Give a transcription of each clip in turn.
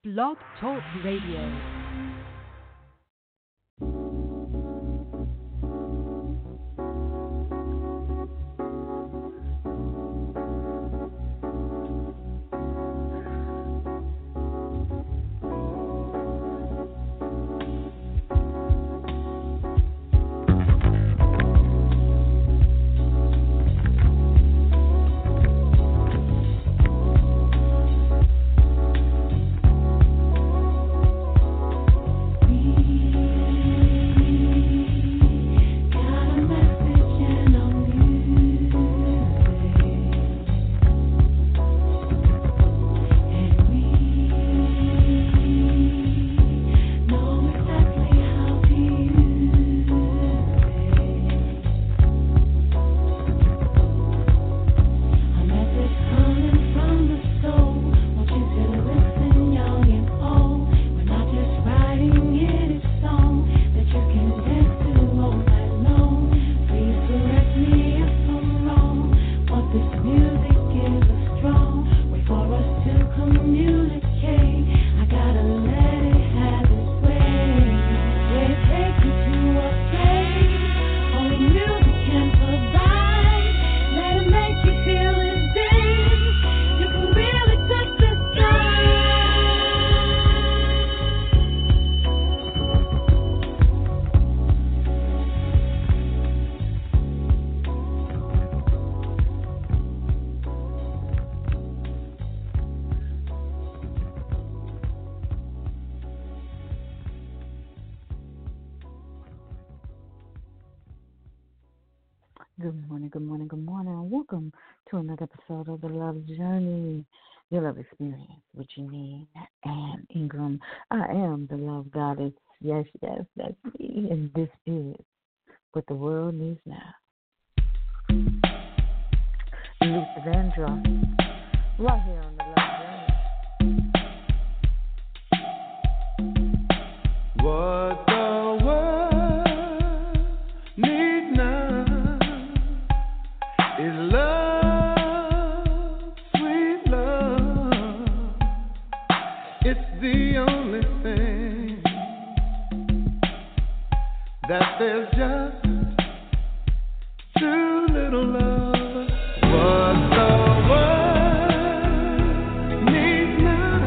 Blog Talk Radio. Good morning, good morning, good morning, and welcome to another episode of The Love Journey, your love experience with Janine and Ingram. I am the Love Goddess. Yes, yes, that's me, and this is what the world needs now. Luther Vandross, right here on The Love Journey. What the world needs now is love, sweet love. It's the only thing that there's just too little love. What the world needs now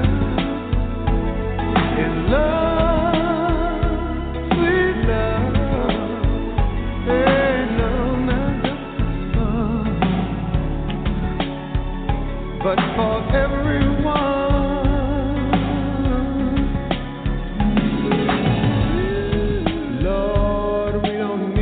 is love, sweet love. Hey, no, not just love, but for everyone. Lord, we don't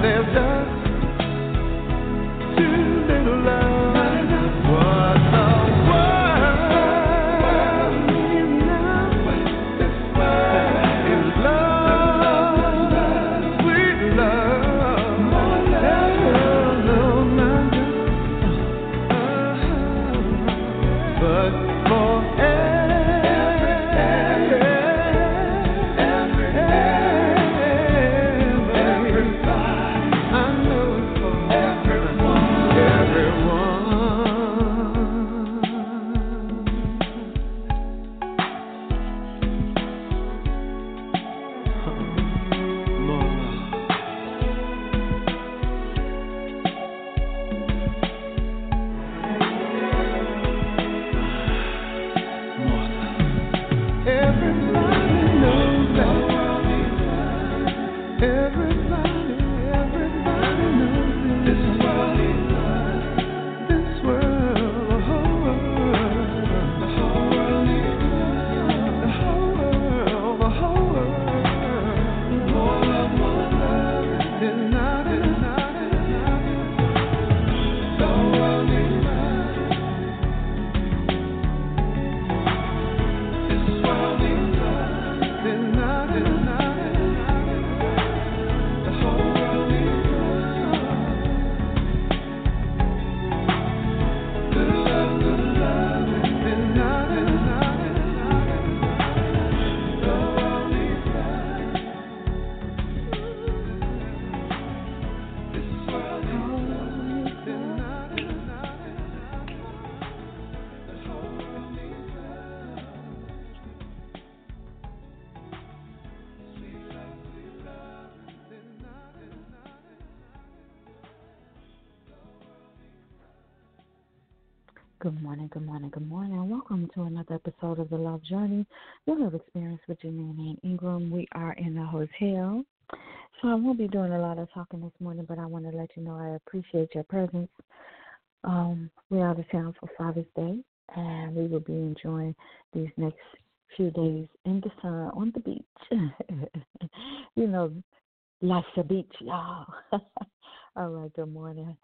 There's just too little love. What the world needs now is love, sweet love. No, not just but for Good morning, good morning, good morning. Welcome to another episode of The Love Journey, your love experience with Janine and Ingram. We are in the hotel, so I won't be doing a lot of talking this morning, but I want to let you know I appreciate your presence. We're out of town for Father's Day, and we will be enjoying these next few days in the sun on the beach. You know, life's a beach, y'all. All right, good morning.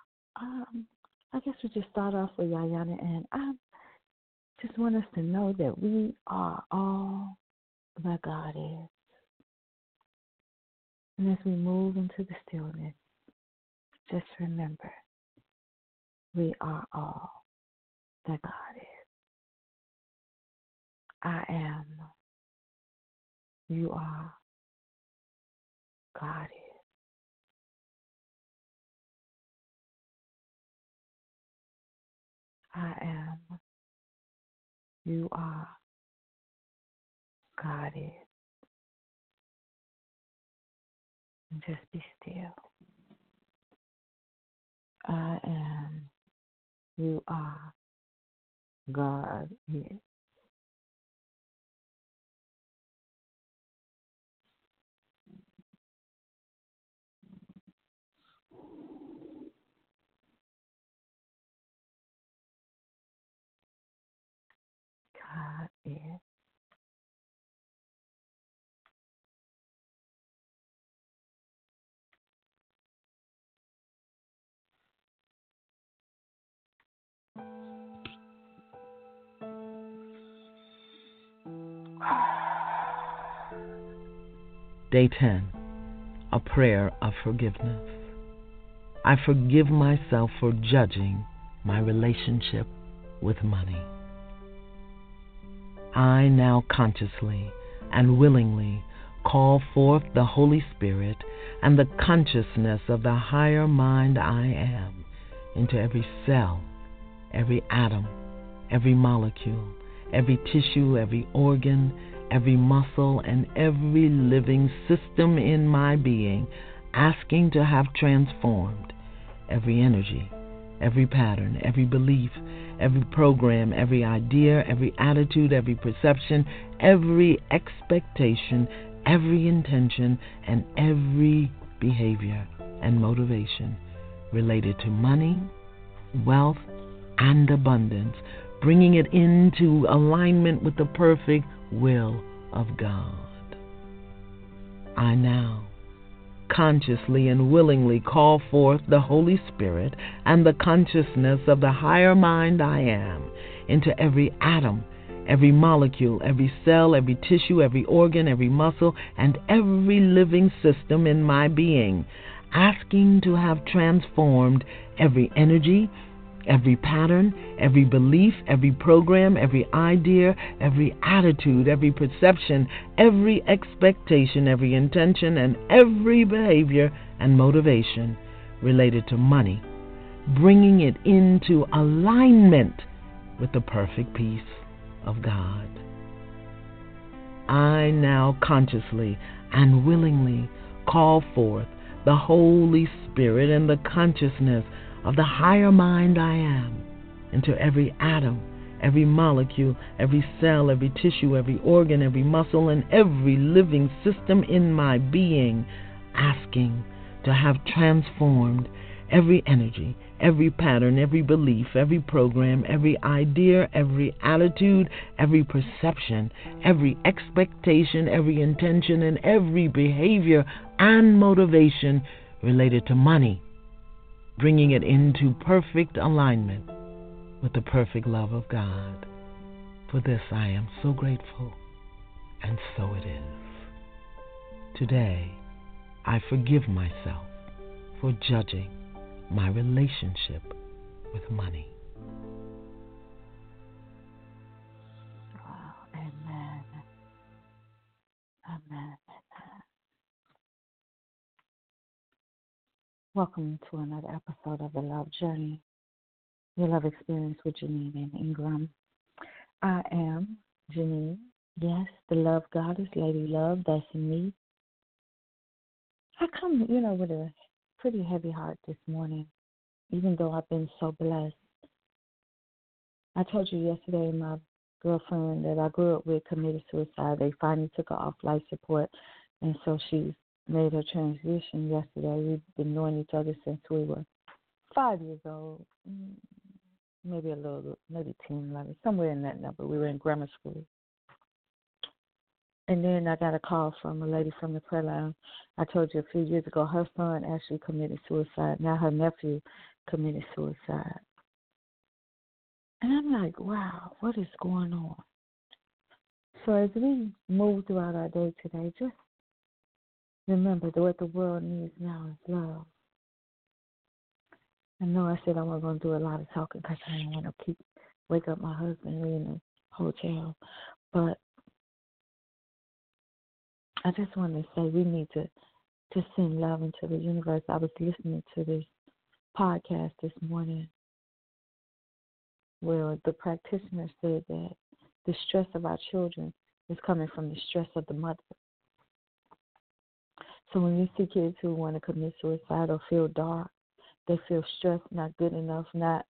I guess we just start off with Yayana, and I just want us to know that we are all that God is. And as we move into the stillness, just remember, we are all that God is. I am, you are, God is. I am, you are, God is. And just be still. I am, you are, God is. God is. Day 10, a prayer of forgiveness. I forgive myself for judging my relationship with money. I now consciously and willingly call forth the Holy Spirit and the consciousness of the higher mind I am into every cell, every atom, every molecule, every tissue, every organ, every muscle, and every living system in my being, asking to have transformed every energy, every pattern, every belief, every program, every idea, every attitude, every perception, every expectation, every intention, and every behavior and motivation related to money, wealth, and abundance, bringing it into alignment with the perfect will of God. I now consciously and willingly call forth the Holy Spirit and the consciousness of the higher mind I am into every atom, every molecule, every cell, every tissue, every organ, every muscle, and every living system in my being, asking to have transformed every energy, every pattern, every belief, every program, every idea, every attitude, every perception, every expectation, every intention, and every behavior and motivation related to money, bringing it into alignment with the perfect peace of God. I now consciously and willingly call forth the Holy Spirit and the consciousness of the higher mind I am into every atom, every molecule, every cell, every tissue, every organ, every muscle, and every living system in my being, asking to have transformed every energy, every pattern, every belief, every program, every idea, every attitude, every perception, every expectation, every intention, and every behavior and motivation related to money, bringing it into perfect alignment with the perfect love of God. For this I am so grateful, and so it is. Today, I forgive myself for judging my relationship with money. Wow, amen. Amen. Welcome to another episode of The Love Journey, your love experience with Janine and Ingram. I am Janine, yes, the love goddess, Lady Love, that's me. I come, with a pretty heavy heart this morning, even though I've been so blessed. I told you yesterday my girlfriend that I grew up with committed suicide. They finally took her off life support, and so she's made her transition yesterday. We've been knowing each other since we were 5 years old, maybe 10, 11, somewhere in that number. We were in grammar school. And then I got a call from a lady from the prayer line. I told you a few years ago, her son actually committed suicide. Now her nephew committed suicide. And I'm like, wow, what is going on? So as we move throughout our day today, just remember that what the world needs now is love. I know I said I wasn't going to do a lot of talking because I didn't want to wake up my husband. We're in the hotel. But I just want to say we need to send love into the universe. I was listening to this podcast this morning where the practitioner said that the stress of our children is coming from the stress of the mother. So when you see kids who want to commit suicide or feel dark, they feel stressed, not good enough, not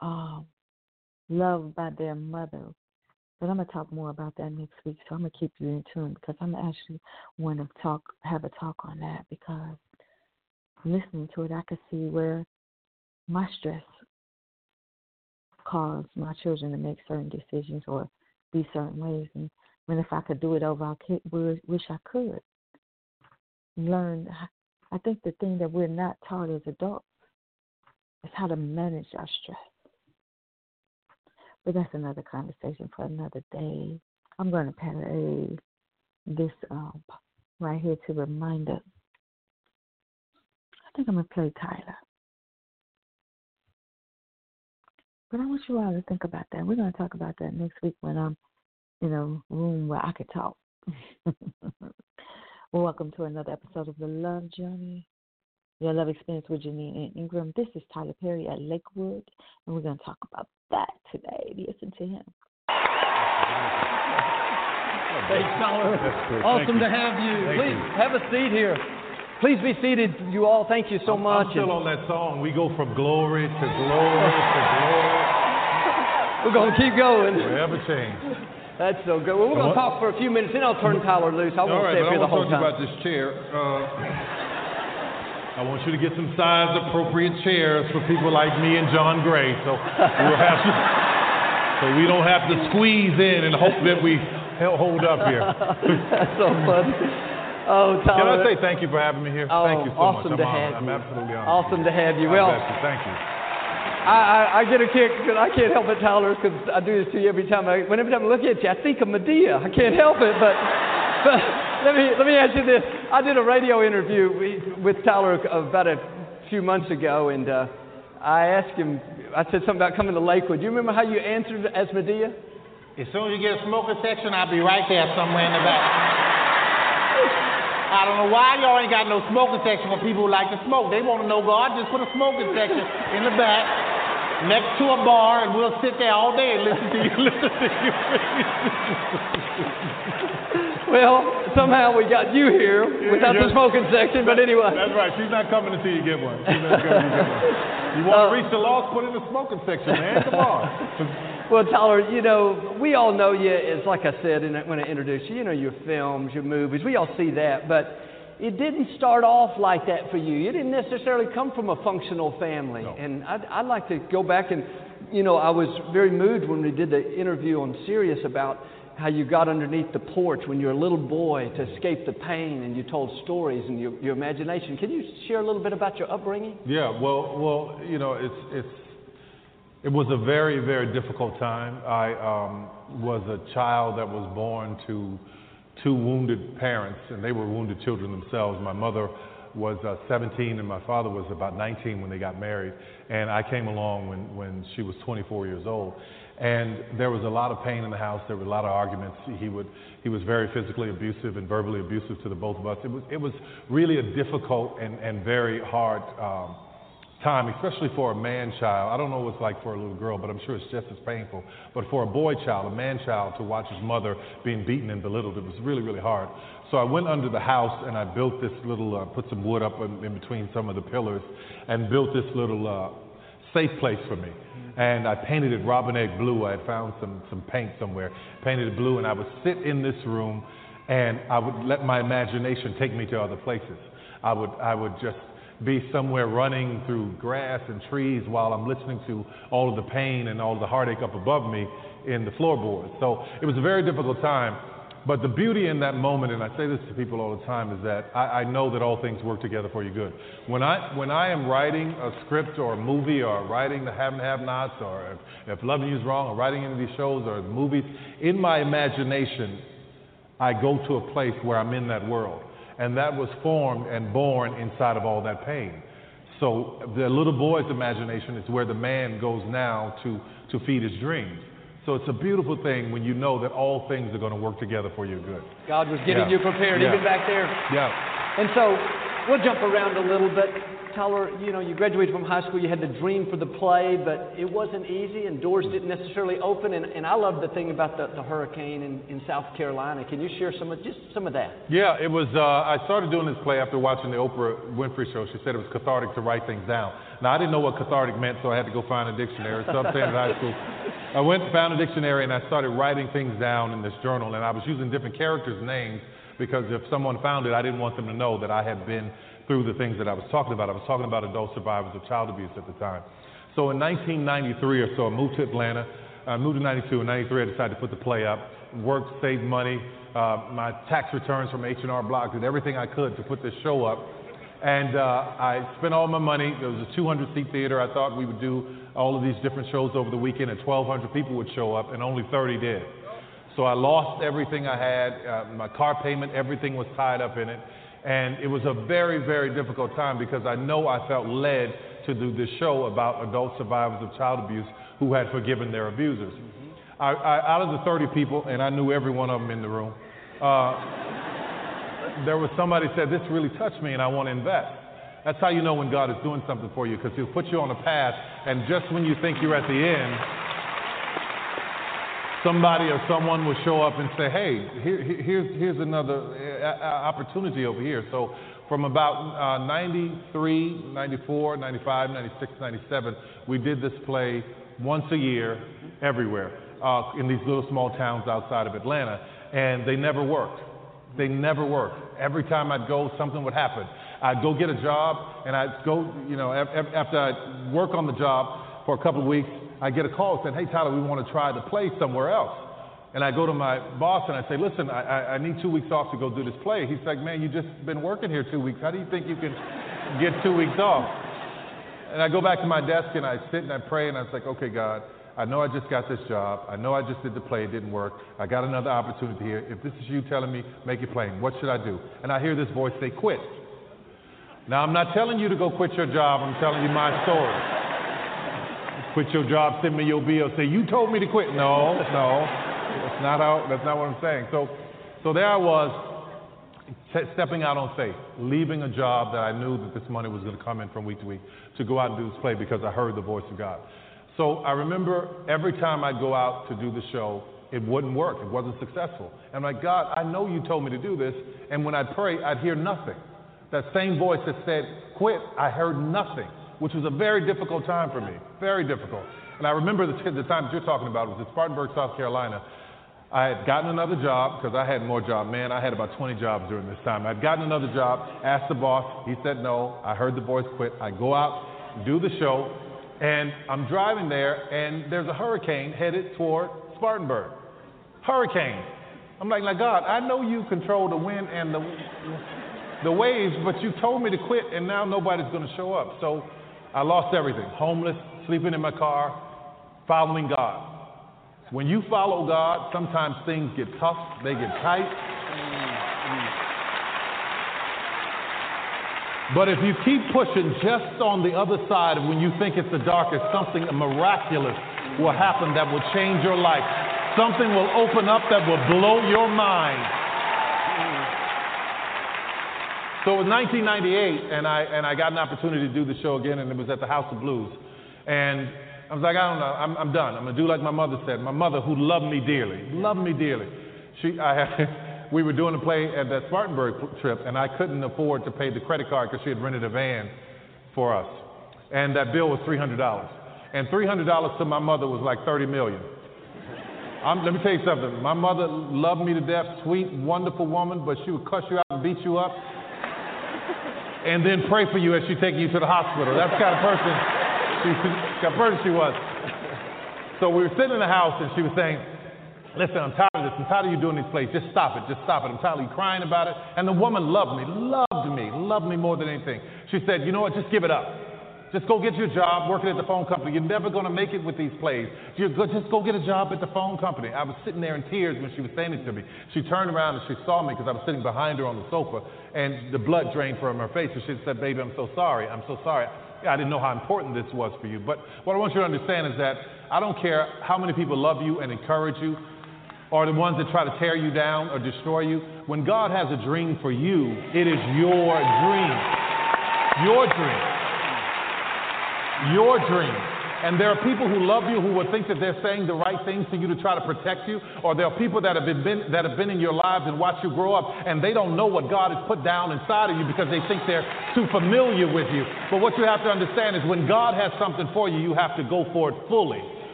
loved by their mother. But I'm going to talk more about that next week, so I'm going to keep you in tune because I'm actually want to have a talk on that because listening to it, I could see where my stress caused my children to make certain decisions or be certain ways. And when if I could do it over, I wish I could learn. I think the thing that we're not taught as adults is how to manage our stress. But that's another conversation for another day. I'm going to play this right here to remind us. I think I'm going to play Tyler. But I want you all to think about that. We're going to talk about that next week when I'm in a room where I could talk. Well, welcome to another episode of The Love Journey, your love experience with Janine and Ingram. This is Tyler Perry at Lakewood, and we're going to talk about that today. Listen to him. Thanks, Tyler. Awesome to have you. Please have a seat here. Please be seated, you all. Thank you so much. I'm still on that song. We go from glory to glory to glory. We're going to keep going. Forever change. That's so good. Well, we're going to talk for a few minutes, then I'll turn Tyler loose. I won't stay up here the whole time. I want to talk to you about this chair. I want you to get some size-appropriate chairs for people like me and John Gray, so we don't have to squeeze in and hope that we hold up here. That's so funny. Oh, Tyler. Can I say thank you for having me here? Oh, thank you so awesome much. to have I'm you. absolutely honored. Awesome to have you. God Well, bless you. Thank you. I get a kick because I can't help it, Tyler, because I do this to you every time. Whenever I look at you, I think of Medea. I can't help it, but let me ask you this. I did a radio interview with Tyler about a few months ago, and I asked him, I said something about coming to Lakewood. Do you remember how you answered as Medea? As soon as you get a smoking section, I'll be right there somewhere in the back. I don't know why y'all ain't got no smoking section for people who like to smoke. They want to know God. Just put a smoking section in the back next to a bar, and we'll sit there all day and listen to you. Well, somehow we got you here without the smoking section, but anyway. That's right. She's not coming until you get one. She's not coming until you get one. You want to reach the lost, put in the smoking section, man. Come on. Well, Tyler, we all know you as, like I said when I introduced you, your films, your movies. We all see that, but it didn't start off like that for you. You didn't necessarily come from a functional family. No. And I'd like to go back and, I was very moved when we did the interview on Sirius about how you got underneath the porch when you were a little boy to escape the pain, and you told stories and your imagination. Can you share a little bit about your upbringing? Yeah, well, it was a very, very difficult time. I was a child that was born to two wounded parents, and they were wounded children themselves. My mother was 17, and my father was about 19 when they got married, and I came along when she was 24 years old. And there was a lot of pain in the house. There were a lot of arguments. He was very physically abusive and verbally abusive to the both of us. It was really a difficult and very hard time, especially for a man child. I don't know what it's like for a little girl, but I'm sure it's just as painful. But for a boy child, a man child, to watch his mother being beaten and belittled, it was really, really hard. So I went under the house and I built this little, put some wood up in between some of the pillars and built this little safe place for me. And I painted it robin egg blue. I had found some paint somewhere, painted it blue, and I would sit in this room and I would let my imagination take me to other places. I would just be somewhere running through grass and trees while I'm listening to all of the pain and all of the heartache up above me in the floorboards. So it was a very difficult time. But the beauty in that moment, and I say this to people all the time, is that I know that all things work together for your good. When I am writing a script or a movie, or writing The Have and Have-Nots, or if Loving You Is Wrong, or writing any of these shows or movies, in my imagination, I go to a place where I'm in that world. And that was formed and born inside of all that pain. So the little boy's imagination is where the man goes now to feed his dreams. So it's a beautiful thing when you know that all things are going to work together for your good. God was getting you prepared, even back there. Yeah. And so we'll jump around a little bit. Tyler, you graduated from high school. You had the dream for the play, but it wasn't easy, and doors didn't necessarily open. And I love the thing about the hurricane in South Carolina. Can you share some of that? Yeah, it was. I started doing this play after watching the Oprah Winfrey show. She said it was cathartic to write things down. Now, I didn't know what cathartic meant, so I had to go find a dictionary. So I'm saying in high school. I went and found a dictionary, and I started writing things down in this journal. And I was using different characters' names because if someone found it, I didn't want them to know that I had been through the things that I was talking about. I was talking about adult survivors of child abuse at the time. So in 1993 or so, I moved to Atlanta. I moved in 92. In 93, I decided to put the play up, worked, saved money. My tax returns from H&R Block, did everything I could to put this show up. And I spent all my money. There was a 200-seat theater. I thought we would do all of these different shows over the weekend, and 1,200 people would show up, and only 30 did. So I lost everything I had. My car payment, everything was tied up in it. And it was a very, very difficult time because I know I felt led to do this show about adult survivors of child abuse who had forgiven their abusers. Out of the 30 people, and I knew every one of them in the room, there was somebody said, this really touched me and I want to invest. That's how you know when God is doing something for you, because he'll put you on a path, and just when you think you're at the end, somebody or someone will show up and say, hey, here's another opportunity over here. So from about 93, 94, 95, 96, 97, we did this play once a year everywhere in these little small towns outside of Atlanta, and they never worked. They never worked. Every time I'd go, something would happen. I'd go get a job, and I'd go, after I'd work on the job for a couple of weeks, I get a call saying, hey, Tyler, we want to try the play somewhere else. And I go to my boss and I say, listen, I need 2 weeks off to go do this play. He's like, man, you just been working here 2 weeks. How do you think you can get 2 weeks off? And I go back to my desk and I sit and I pray and I was like, okay, God, I know I just got this job. I know I just did the play. It didn't work. I got another opportunity here. If this is you telling me, make it plain. What should I do? And I hear this voice say, quit. Now, I'm not telling you to go quit your job. I'm telling you my story. Quit your job, send me your bill. Say, you told me to quit. No. That's not what I'm saying. So there I was, stepping out on faith, leaving a job that I knew that this money was going to come in from week to week to go out and do this play because I heard the voice of God. So I remember every time I'd go out to do the show, it wouldn't work. It wasn't successful. And I'm like, God, I know you told me to do this. And when I'd pray, I'd hear nothing. That same voice that said, quit, I heard nothing, which was a very difficult time for me, very difficult. And I remember the time that you're talking about was in Spartanburg, South Carolina. I had gotten another job because I had more jobs. Man, I had about 20 jobs during this time. I'd gotten another job, asked the boss. He said no. I heard the voice, quit. I go out, do the show, and I'm driving there, and there's a hurricane headed toward Spartanburg. Hurricane. I'm like, God, I know you control the wind and the waves, but you told me to quit, and now nobody's going to show up. So I lost everything. Homeless, sleeping in my car, following God. When you follow God, sometimes things get tough, they get tight. But if you keep pushing just on the other side of when you think it's the darkest, something miraculous will happen that will change your life. Something will open up that will blow your mind. So it was 1998, and I got an opportunity to do the show again, and it was at the House of Blues. And I was like, I don't know, I'm done. I'm going to do like my mother said. My mother, who loved me dearly. We were doing a play at that Spartanburg trip, and I couldn't afford to pay the credit card because she had rented a van for us. And that bill was $300. And $300 to my mother was like $30 million. Let me tell you something. My mother loved me to death, sweet, wonderful woman, but she would cuss you out and beat you up and then pray for you as she takes you to the hospital. That's the kind of person she was. So we were sitting in the house, and she was saying, listen, I'm tired of this. I'm tired of you doing these plays. Just stop it. I'm tired of you crying about it. And the woman loved me more than anything. She said, you know what, just give it up. Just go get your job working at the phone company. You're never going to make it with these plays. Just go get a job at the phone company. I was sitting there in tears when she was saying it to me. She turned around and she saw me because I was sitting behind her on the sofa, and the blood drained from her face. And she said, baby, I'm so sorry. I didn't know how important this was for you. But what I want you to understand is that I don't care how many people love you and encourage you, or the ones that try to tear you down or destroy you. When God has a dream for you, it is your dream. Your dream. Your dream. And there are people who love you who will think that they're saying the right things to you to try to protect you, or there are people that have been in your lives and watched you grow up, and they don't know what God has put down inside of you because they think they're too familiar with you. But what you have to understand is when God has something for you, you have to go for it fully.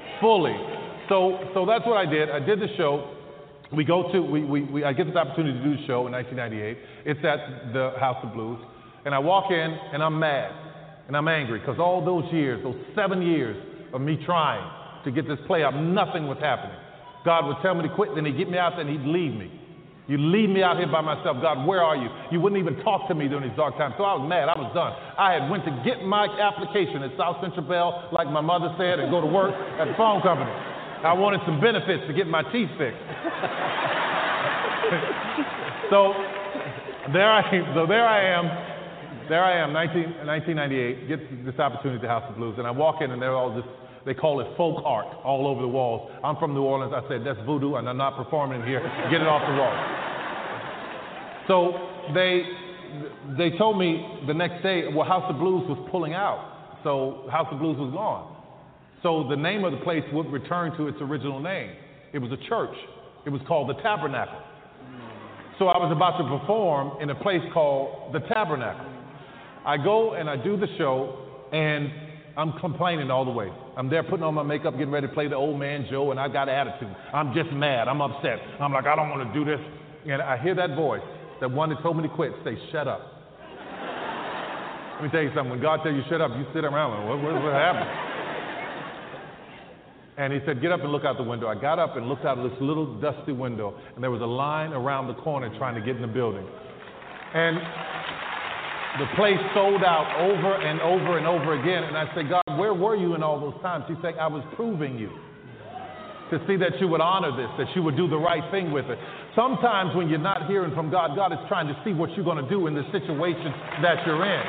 So that's what I did. I did the show. I get this opportunity to do the show in 1998. It's at the House of Blues, and I walk in and I'm mad. And I'm angry because all those years, those 7 years of me trying to get this play up, nothing was happening. God would tell me to quit, then he'd get me out there and he'd leave me. You leave me out here by myself. God, where are you? You wouldn't even talk to me during these dark times. So I was mad. I was done. I had went to get my application at South Central Bell, like my mother said, and go to work at the phone company. I wanted some benefits to get my teeth fixed. So there I am. 1998, get this opportunity at the House of Blues, and I walk in and they're all they call it folk art all over the walls. I'm from New Orleans. I said, that's voodoo, and I'm not performing here. Get it off the wall. So they told me the next day, well, House of Blues was pulling out. So House of Blues was gone. So the name of the place would return to its original name. It was a church. It was called the Tabernacle. So I was about to perform in a place called the Tabernacle. I go and I do the show, and I'm complaining all the way. I'm there putting on my makeup, getting ready to play the old man Joe, and I got attitude. I'm just mad. I'm upset. I'm like, I don't want to do this. And I hear that voice, that one that told me to quit, say, shut up. Let me tell you something. When God tells you shut up, you sit around and what happened? And he said, get up and look out the window. I got up and looked out of this little dusty window, and there was a line around the corner trying to get in the building. And the place sold out over and over and over again. And I said, God, where were you in all those times? He said, I was proving you to see that you would honor this, that you would do the right thing with it. Sometimes when you're not hearing from God, God is trying to see what you're going to do in the situation that you're in.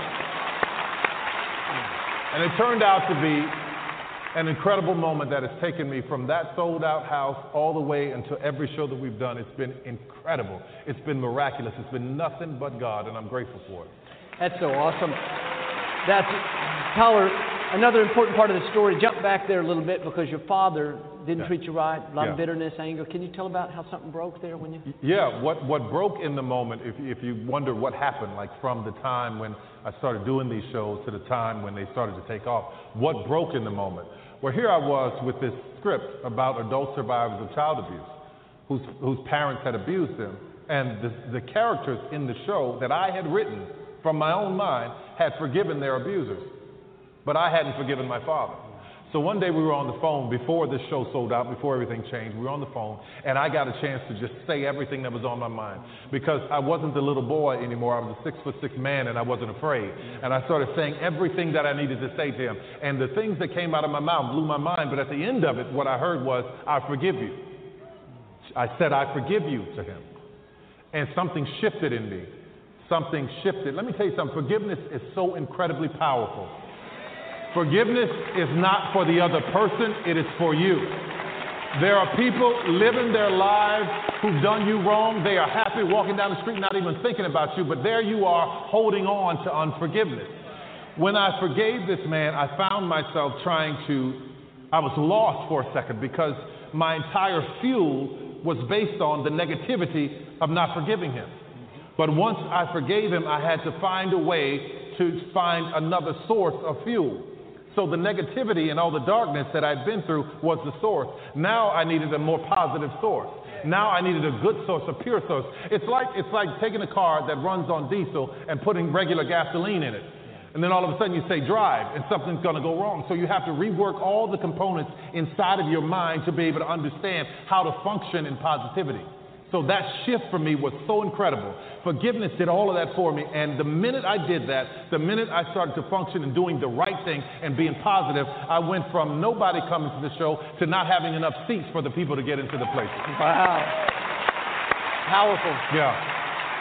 And it turned out to be an incredible moment that has taken me from that sold-out house all the way into every show that we've done. It's been incredible. It's been miraculous. It's been nothing but God, and I'm grateful for it. That's so awesome. That's, Tyler, another important part of the story. Jump back there a little bit because your father didn't treat you right, a lot of bitterness, anger. Can you tell about how something broke there when you... Yeah, what broke in the moment, if you wonder what happened, like from the time when I started doing these shows to the time when they started to take off, what broke in the moment? Well, here I was with this script about adult survivors of child abuse whose parents had abused them, and the characters in the show that I had written from my own mind had forgiven their abusers, but I hadn't forgiven my father. So one day we were on the phone before this show sold out, before everything changed. We were on the phone, and I got a chance to just say everything that was on my mind because I wasn't the little boy anymore. I was a 6'6" man, and I wasn't afraid. And I started saying everything that I needed to say to him. And the things that came out of my mouth blew my mind. But at the end of it, what I heard was, "I forgive you." I said, "I forgive you" to him, and something shifted in me. Something shifted. Let me tell you something. Forgiveness is so incredibly powerful. Forgiveness is not for the other person, it is for you. There are people living their lives who've done you wrong. They are happy walking down the street, not even thinking about you, but there you are holding on to unforgiveness. When I forgave this man, I found myself I was lost for a second because my entire fuel was based on the negativity of not forgiving him. But once I forgave him, I had to find a way to find another source of fuel. So the negativity and all the darkness that I'd been through was the source. Now I needed a more positive source. Now I needed a good source, a pure source. It's like taking a car that runs on diesel and putting regular gasoline in it. And then all of a sudden you say drive and something's going to go wrong. So you have to rework all the components inside of your mind to be able to understand how to function in positivity. So that shift for me was so incredible. Forgiveness did all of that for me. And the minute I did that, the minute I started to function and doing the right thing and being positive, I went from nobody coming to the show to not having enough seats for the people to get into the places. Wow. Powerful. Yeah.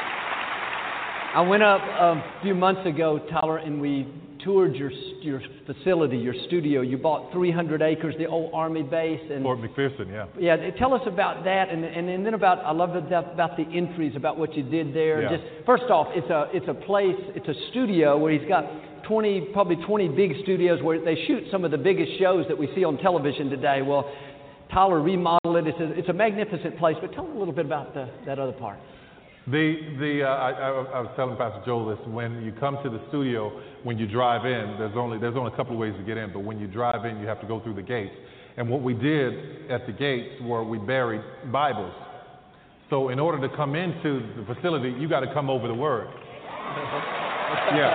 I went up a few months ago, Tyler, and we toured your facility, your studio. You bought 300 acres, the old Army base. And Fort McPherson, yeah. Yeah, tell us about that, and then I love about the entries, about what you did there. Yeah. Just first off, it's a place, it's a studio where he's got probably 20 big studios where they shoot some of the biggest shows that we see on television today. Well, Tyler remodeled it. It's a magnificent place, but tell us a little bit about that other part. I was telling Pastor Joel this. When you come to the studio, when you drive in, there's only a couple of ways to get in. But when you drive in, you have to go through the gates. And what we did at the gates were we buried Bibles. So in order to come into the facility, you got to come over the Word. Yeah.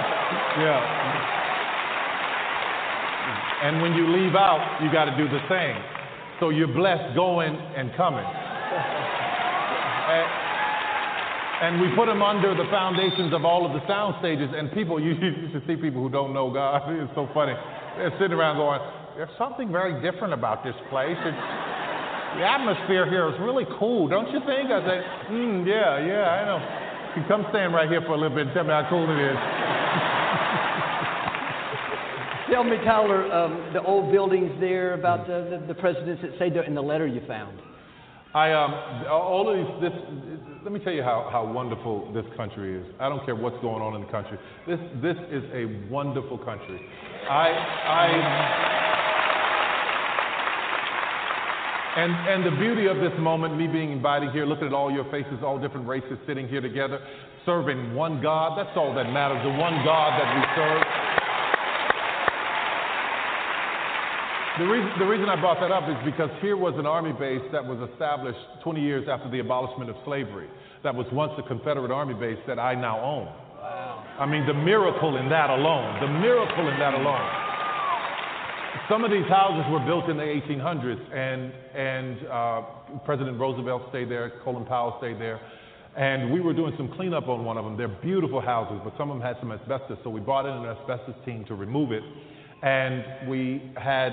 And when you leave out, you got to do the same. So you're blessed going and coming. And we put them under the foundations of all of the sound stages. And people, you should see people who don't know God. It's so funny. They're sitting around going, there's something very different about this place. The atmosphere here is really cool, don't you think? I say, yeah, I know. You come stand right here for a little bit and tell me how cool it is. Tell me, Tyler, the old buildings there, about the presidents that say in the letter you found. All of these, let me tell you how wonderful this country is. I don't care what's going on in the country. This is a wonderful country. And the beauty of this moment, me being invited here, looking at all your faces, all different races sitting here together, serving one God, that's all that matters, the one God that we serve. The reason I brought that up is because here was an Army base that was established 20 years after the abolishment of slavery. That was once a Confederate Army base that I now own. Wow. I mean, the miracle in that alone. some of these houses were built in the 1800s, and President Roosevelt stayed there, Colin Powell stayed there, and we were doing some cleanup on one of them. They're beautiful houses, but some of them had some asbestos, so we brought in an asbestos team to remove it, and we had,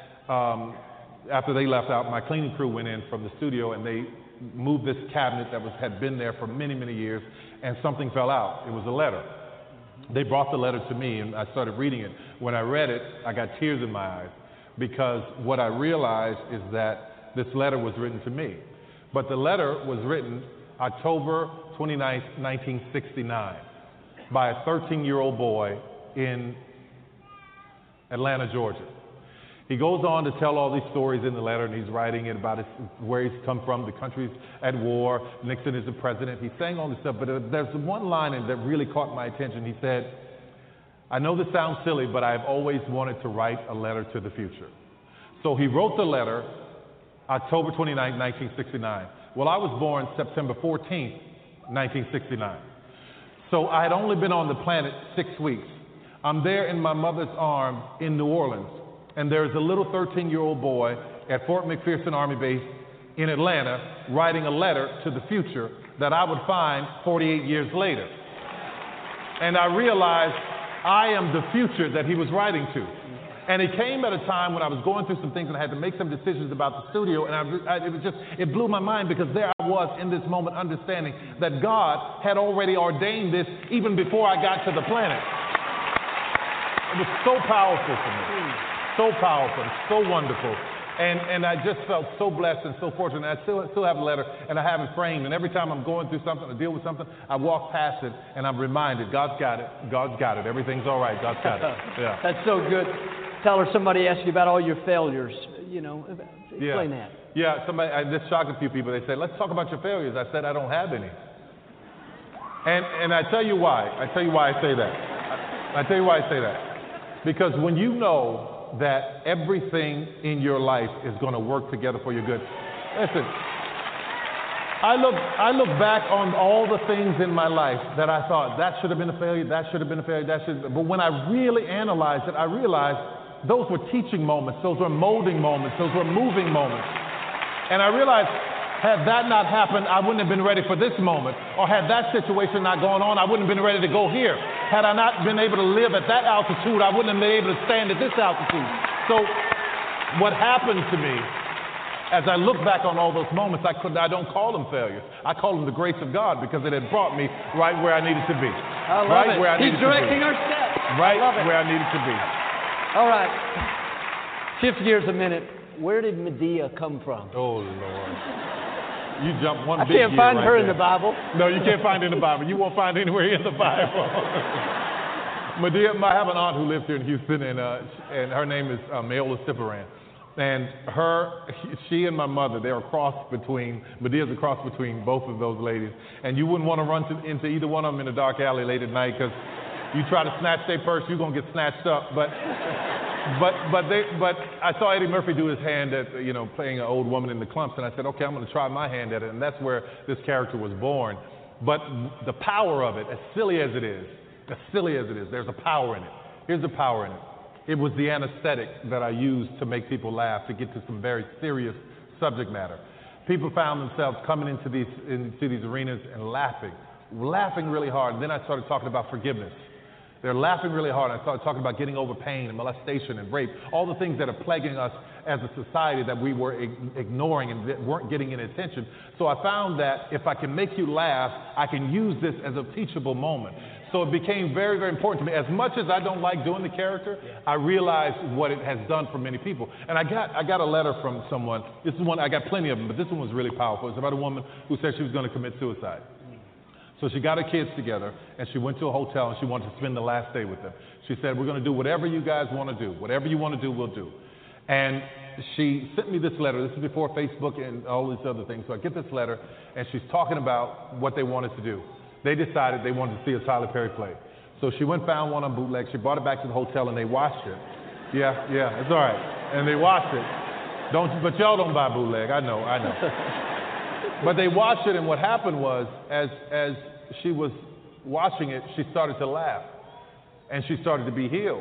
after they left out, my cleaning crew went in from the studio, and they moved this cabinet that had been there for many, many years, and something fell out. It was a letter. They brought the letter to me, and I started reading it. When I read it, I got tears in my eyes, because what I realized is that this letter was written to me. But the letter was written October 29, 1969, by a 13-year-old boy in Atlanta, Georgia. He goes on to tell all these stories in the letter, and he's writing it about where he's come from, the country's at war, Nixon is the president. He's saying all this stuff, but there's one line in that really caught my attention. He said, I know this sounds silly, but I've always wanted to write a letter to the future. So he wrote the letter October 29, 1969. Well, I was born September 14, 1969. So I had only been on the planet 6 weeks. I'm there in my mother's arms in New Orleans. And there's a little 13-year-old boy at Fort McPherson Army Base in Atlanta writing a letter to the future that I would find 48 years later. And I realized I am the future that he was writing to. And it came at a time when I was going through some things and I had to make some decisions about the studio, and it blew my mind, because there I was in this moment understanding that God had already ordained this even before I got to the planet. It was so powerful for me. So powerful, so wonderful, and I just felt so blessed and so fortunate. I still have a letter, and I have it framed, and every time I'm going through something or deal with something, I walk past it, and I'm reminded, God's got it, God's got it, everything's all right, God's got it. Yeah. That's so good. Tell her somebody asked you about all your failures, explain that. Yeah, this shocked a few people. They said, let's talk about your failures. I said, I don't have any. And I tell you why. I tell you why I say that. I tell you why I say that. Because when you know that everything in your life is going to work together for your good. Listen, I look back on all the things in my life that I thought, that should have been a failure, that should have been a failure, but when I really analyzed it, I realized those were teaching moments, those were molding moments, those were moving moments. And I realized, had that not happened, I wouldn't have been ready for this moment. Or had that situation not gone on, I wouldn't have been ready to go here. Had I not been able to live at that altitude, I wouldn't have been able to stand at this altitude. So what happened to me, as I look back on all those moments, I don't call them failures. I call them the grace of God, because it had brought me right where I needed to be. I love it. He's directing our steps. Right where I needed to be. All right. Shift gears a minute. Where did Medea come from? Oh, Lord. You jump one big I can't find her in the Bible. No, you can't find her in the Bible. You won't find her anywhere in the Bible. Medea, I have an aunt who lives here in Houston, and her name is Mayola Ciparan. And she and my mother, they're Medea's a cross between both of those ladies. And you wouldn't want to run into either one of them in a dark alley late at night, because you try to snatch their purse, you're going to get snatched up. But I saw Eddie Murphy do his hand at, playing an old woman in the clumps, and I said, okay, I'm going to try my hand at it, and that's where this character was born. But the power of it, as silly as it is, there's a power in it. Here's the power in it. It was the anesthetic that I used to make people laugh, to get to some very serious subject matter. People found themselves coming into these arenas and laughing really hard. And then I started talking about forgiveness. They're laughing really hard. I started talking about getting over pain and molestation and rape, all the things that are plaguing us as a society that we were ignoring and that weren't getting any attention. So I found that if I can make you laugh, I can use this as a teachable moment. So it became very, very important to me. As much as I don't like doing the character, I realized what it has done for many people. And I got a letter from someone. This is one, I got plenty of them, but this one was really powerful. It's about a woman who said she was going to commit suicide. So she got her kids together, and she went to a hotel, and she wanted to spend the last day with them. She said, we're going to do whatever you guys want to do. Whatever you want to do, we'll do. And she sent me this letter. This is before Facebook and all these other things. So I get this letter, and she's talking about what they wanted to do. They decided they wanted to see a Tyler Perry play. So she went and found one on bootleg. She brought it back to the hotel, and they watched it. Yeah, it's all right. And they watched it. But y'all don't buy bootleg. I know. But they watched it, and what happened was, as she was watching it, she started to laugh, and she started to be healed.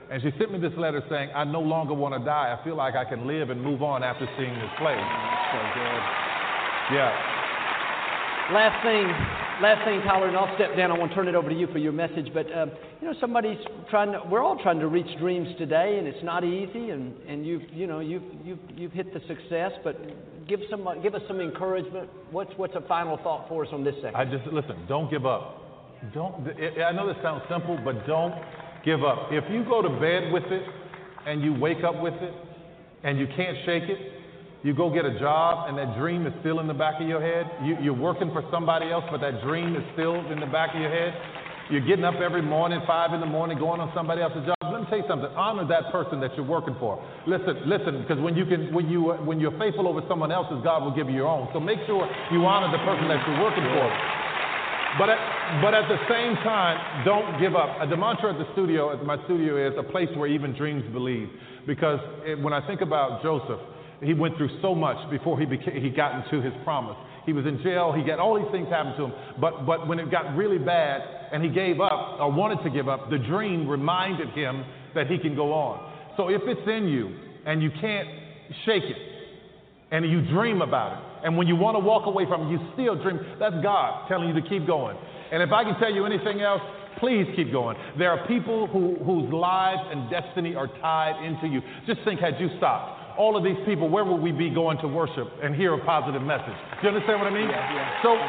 And she sent me this letter saying, I no longer want to die. I feel like I can live and move on after seeing this play. So good. Yeah. Last thing, Tyler, and I'll step down. I want to turn it over to you for your message. But somebody's we're all trying to reach dreams today, and it's not easy. And you've hit the success. But give us some encouragement. What's a final thought for us on this section? Listen. Don't give up. I know this sounds simple, but don't give up. If you go to bed with it, and you wake up with it, and you can't shake it. You go get a job, and that dream is still in the back of your head. You're working for somebody else, but that dream is still in the back of your head. You're getting up every morning, 5 in the morning, going on somebody else's job. Let me tell you something. Honor that person that you're working for. Listen, because when you're faithful over someone else's, God will give you your own. So make sure you honor the person that you're working for. But at the same time, don't give up. The mantra at my studio is a place where even dreams believe. Because when I think about Joseph, he went through so much before he got into his promise. He was in jail. He got all these things happen to him. But when it got really bad and he gave up or wanted to give up, the dream reminded him that he can go on. So if it's in you and you can't shake it and you dream about it, and when you want to walk away from it, you still dream, that's God telling you to keep going. And if I can tell you anything else, please keep going. There are people whose lives and destiny are tied into you. Just think, had you stopped, all of these people, where would we be going to worship and hear a positive message? Do you understand what I mean? Yeah. So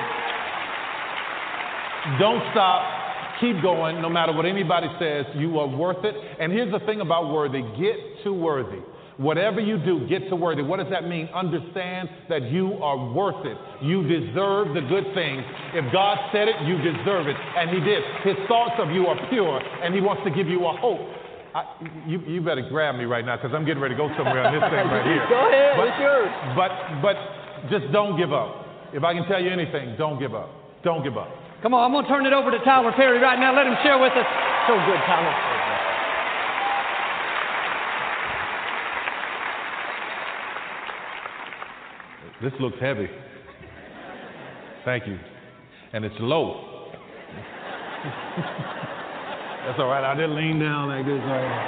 don't stop. Keep going. No matter what anybody says, you are worth it. And here's the thing about worthy. Get to worthy. Whatever you do, get to worthy. What does that mean? Understand that you are worth it. You deserve the good things. If God said it, you deserve it. And he did. His thoughts of you are pure, and he wants to give you a hope. You better grab me right now because I'm getting ready to go somewhere on this thing right here. Go ahead, it's yours. But just don't give up. If I can tell you anything, don't give up. Don't give up. Come on, I'm going to turn it over to Tyler Perry right now. Let him share with us. So good, Tyler. This looks heavy. Thank you. And it's low. That's all right. I didn't lean down like this.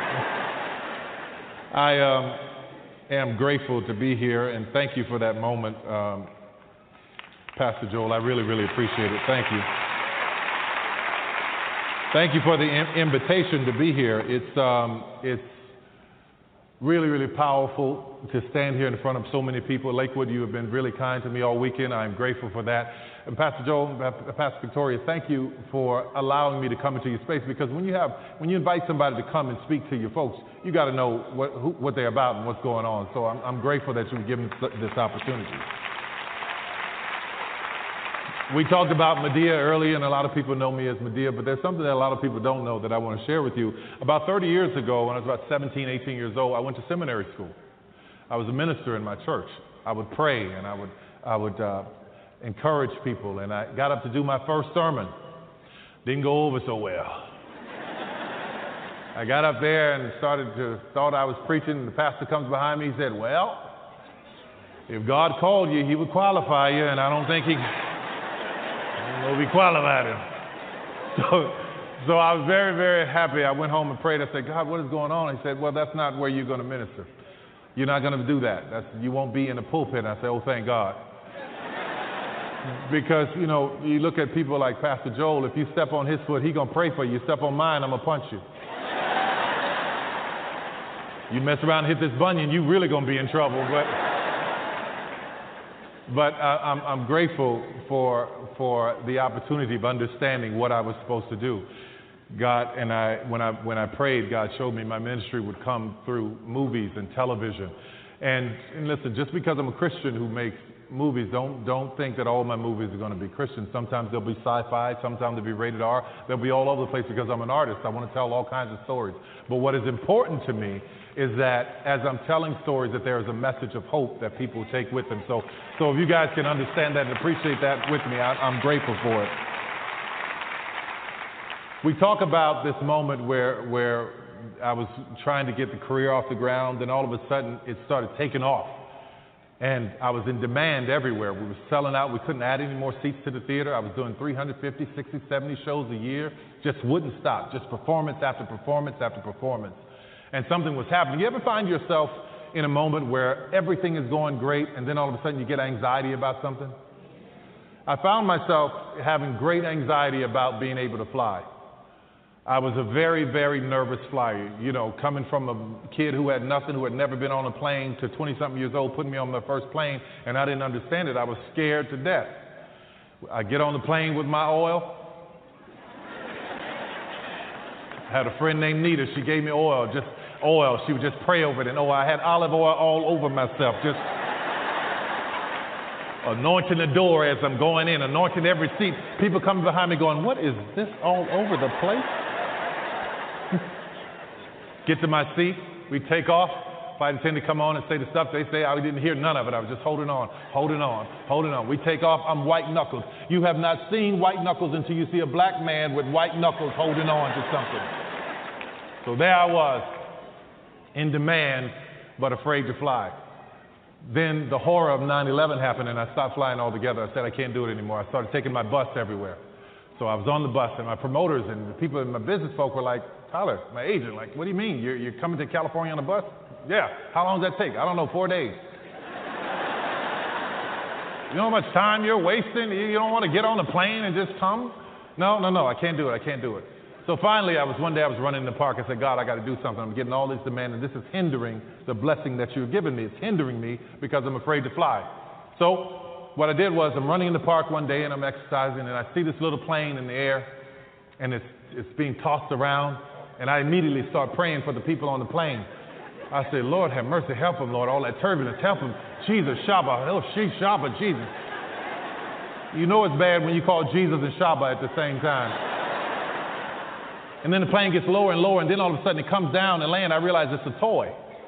I am grateful to be here, and thank you for that moment, Pastor Joel. I really, really appreciate it. Thank you. Thank you for the invitation to be here. It's really, really powerful to stand here in front of so many people. Lakewood, you have been really kind to me all weekend. I'm grateful for that. And Pastor Joel, Pastor Victoria, thank you for allowing me to come into your space, because when you invite somebody to come and speak to your folks, you got to know what they're about and what's going on. So I'm grateful that you were given this opportunity. We talked about Medea earlier, and a lot of people know me as Medea, but there's something that a lot of people don't know that I want to share with you. About 30 years ago, when I was about 17, 18 years old, I went to seminary school. I was a minister in my church. I would pray, and I would encourage people, and I got up to do my first sermon. Didn't go over so well. I got up there and thought I was preaching, and the pastor comes behind me. He said, well, if God called you, he would qualify you, and I don't think he we qualified him. So I was very, very happy. I went home and prayed. I said, God, what is going on? He said, well, that's not where you're going to minister. You're not going to do that. You won't be in the pulpit. And I said, oh, thank God. Because, you look at people like Pastor Joel. If you step on his foot, he's going to pray for you. You step on mine, I'm going to punch you. You mess around and hit this bunion, you really going to be in trouble. But I'm grateful for the opportunity of understanding what I was supposed to do. God, and when I prayed, God showed me my ministry would come through movies and television. And listen, just because I'm a Christian who makes movies, don't think that all my movies are going to be Christian. Sometimes they'll be sci-fi, sometimes they'll be rated R. They'll be all over the place because I'm an artist. I want to tell all kinds of stories. But what is important to me is that as I'm telling stories, that there is a message of hope that people take with them. So if you guys can understand that and appreciate that with me, I'm grateful for it. We talk about this moment where I was trying to get the career off the ground, and all of a sudden it started taking off. And I was in demand everywhere. We were selling out. We couldn't add any more seats to the theater. I was doing 350, 60, 70 shows a year. Just wouldn't stop. Just performance after performance after performance. and something was happening. You ever find yourself in a moment where everything is going great and then all of a sudden you get anxiety about something? I found myself having great anxiety about being able to fly. I was a very, very nervous flyer. You know, coming from a kid who had nothing, who had never been on a plane, to 20-something years old, putting me on my first plane, and I didn't understand it. I was scared to death. I get on the plane with my oil. I had a friend named Nita. She gave me oil, just oil. She would just pray over it. And I had olive oil all over myself, just anointing the door as I'm going in, anointing every seat. People coming behind me going, what is this all over the place? Get to my seat. We take off. Flight attendant come on and say the stuff. They say I didn't hear none of it. I was just holding on. We take off. I'm white knuckles. You have not seen white knuckles until you see a black man with white knuckles holding on to something. So there I was, in demand, but afraid to fly. Then the horror of 9/11 happened, and I stopped flying altogether. I said I can't do it anymore. I started taking my bus everywhere. So I was on the bus, and my promoters and the people in my business folk were like, Tyler, my agent, like, what do you mean? You're coming to California on a bus? Yeah. How long does that take? I don't know, 4 days. You know how much time you're wasting? You don't want to get on the plane and just come? No, I can't do it. So finally, one day I was running in the park. I said, God, I got to do something. I'm getting all this demand, and this is hindering the blessing that you've given me. It's hindering me because I'm afraid to fly. So what I did was I'm running in the park one day, and I'm exercising, and I see this little plane in the air, and it's being tossed around, and I immediately start praying for the people on the plane. I say, Lord, have mercy, help them, Lord. All that turbulence, help them. Jesus, Shabbat, oh, she's Shabbat, Jesus. You know it's bad when you call Jesus and Shabbat at the same time. And then the plane gets lower and lower, and then all of a sudden it comes down and lands. I realize it's a toy.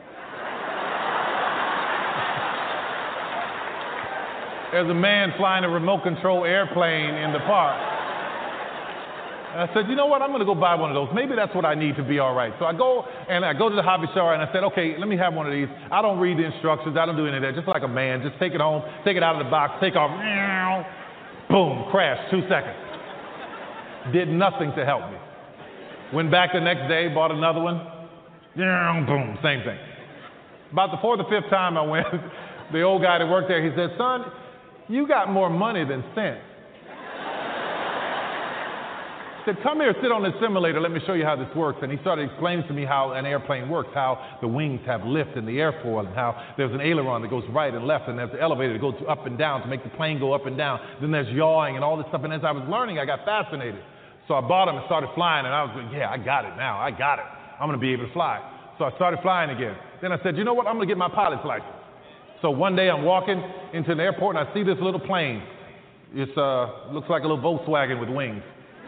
There's a man flying a remote control airplane in the park. And I said, you know what? I'm going to go buy one of those. Maybe that's what I need to be all right. So I go to the hobby store, and I said, okay, let me have one of these. I don't read the instructions. I don't do any of that. Just like a man, just take it home, take it out of the box, take off, boom, crash, 2 seconds. Did nothing to help me. Went back the next day, bought another one, boom, same thing. About the 4th or 5th time I went, the old guy that worked there, he said, son, you got more money than sense. He said, come here, sit on this simulator, let me show you how this works. And he started explaining to me how an airplane works, how the wings have lift in the airfoil, and how there's an aileron that goes right and left, and there's an elevator that goes up and down to make the plane go up and down. Then there's yawing and all this stuff. And as I was learning, I got fascinated. So I bought them and started flying, and I was going, yeah, I got it now. I got it. I'm going to be able to fly. So I started flying again. Then I said, you know what? I'm going to get my pilot's license. So one day I'm walking into an airport, and I see this little plane. It looks like a little Volkswagen with wings.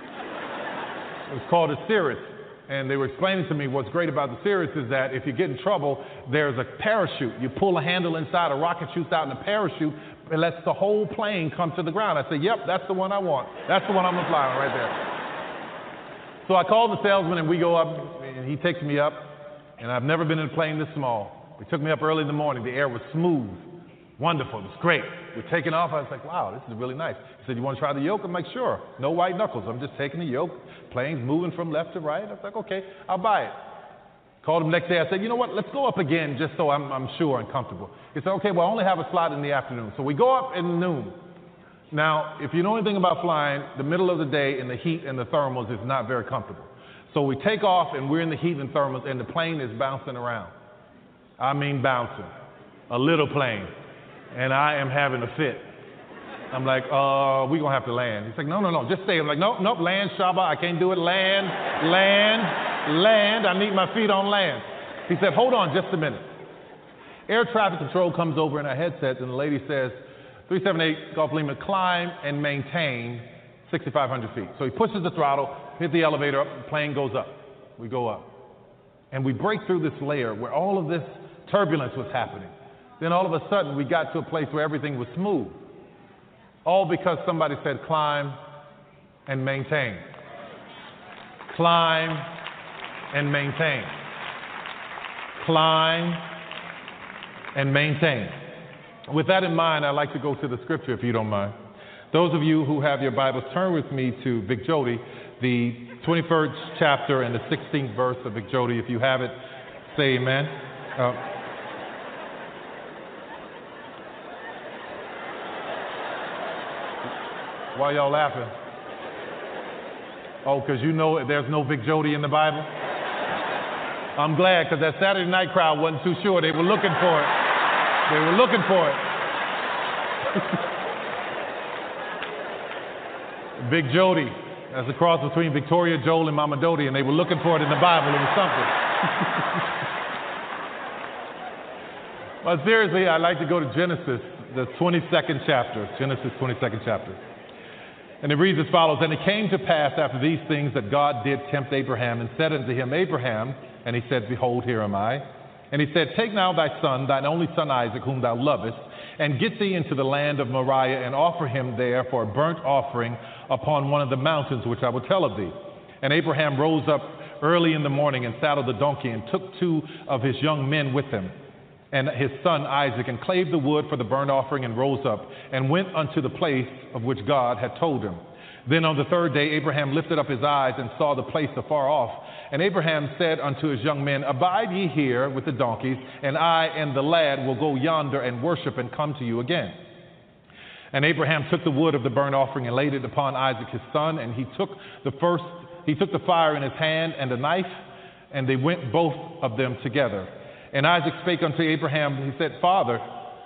It's called a Cirrus. And they were explaining to me what's great about the Cirrus is that if you get in trouble, there's a parachute. You pull a handle inside, a rocket shoots out, and a parachute it lets the whole plane come to the ground. I said, yep, that's the one I want. That's the one I'm going to fly on right there. So I called the salesman, and we go up, and he takes me up, and I've never been in a plane this small. He took me up early in the morning. The air was smooth, wonderful. It was great. We're taking off. I was like, wow, this is really nice. He said, you want to try the yoke? I'm like, sure. No white knuckles. I'm just taking the yoke. Plane's moving from left to right. I was like, okay, I'll buy it. Called him next day. I said, you know what? Let's go up again just so I'm sure and comfortable. He said, okay, well, I only have a slot in the afternoon. So we go up in noon. Now, if you know anything about flying, the middle of the day in the heat and the thermals is not very comfortable. So we take off, and we're in the heat and thermals, and the plane is bouncing around. I mean bouncing. A little plane. And I am having a fit. I'm like, we're going to have to land. He's like, no, just stay. I'm like, nope, land, Shabbat. I can't do it. Land. I need my feet on land. He said, hold on just a minute. Air traffic control comes over in our headsets, and the lady says, 378 Gulf Lima, climb and maintain 6,500 feet. So he pushes the throttle, hit the elevator up, the plane goes up. We go up. And we break through this layer where all of this turbulence was happening. Then all of a sudden, we got to a place where everything was smooth. All because somebody said, climb and maintain. Climb and maintain. Climb and maintain. With that in mind, I'd like to go to the scripture, if you don't mind. Those of you who have your Bibles, turn with me to Big Jody, the 21st chapter and the 16th verse of Big Jody. If you have it, Say amen. Why y'all laughing? Oh, because you know there's no Vic Jody in the Bible? I'm glad, because that Saturday night crowd wasn't too sure. They were looking for it. They were looking for it. Vic Jody. That's the cross between Victoria, Joel, and Mama Dodie, and they were looking for it in the Bible. It was something. But seriously, I'd like to go to Genesis, the 22nd chapter. Genesis 22nd chapter. And it reads as follows, And it came to pass after these things that God did tempt Abraham, and said unto him, Abraham, and he said, Behold, here am I. And he said, Take now thy son, thine only son Isaac, whom thou lovest, and get thee into the land of Moriah, and offer him there for a burnt offering upon one of the mountains which I will tell of thee. And Abraham rose up early in the morning, and saddled the donkey, and took 2 of his young men with him, and his son Isaac, and clave the wood for the burnt offering, and rose up, and went unto the place of which God had told him. Then on the 3rd day Abraham lifted up his eyes, and saw the place afar off. And Abraham said unto his young men, Abide ye here with the donkeys, and I and the lad will go yonder and worship, and come to you again. And Abraham took the wood of the burnt offering, and laid it upon Isaac his son, and he took the fire in his hand, and a knife, and they went both of them together. And Isaac spake unto Abraham, and he said, Father,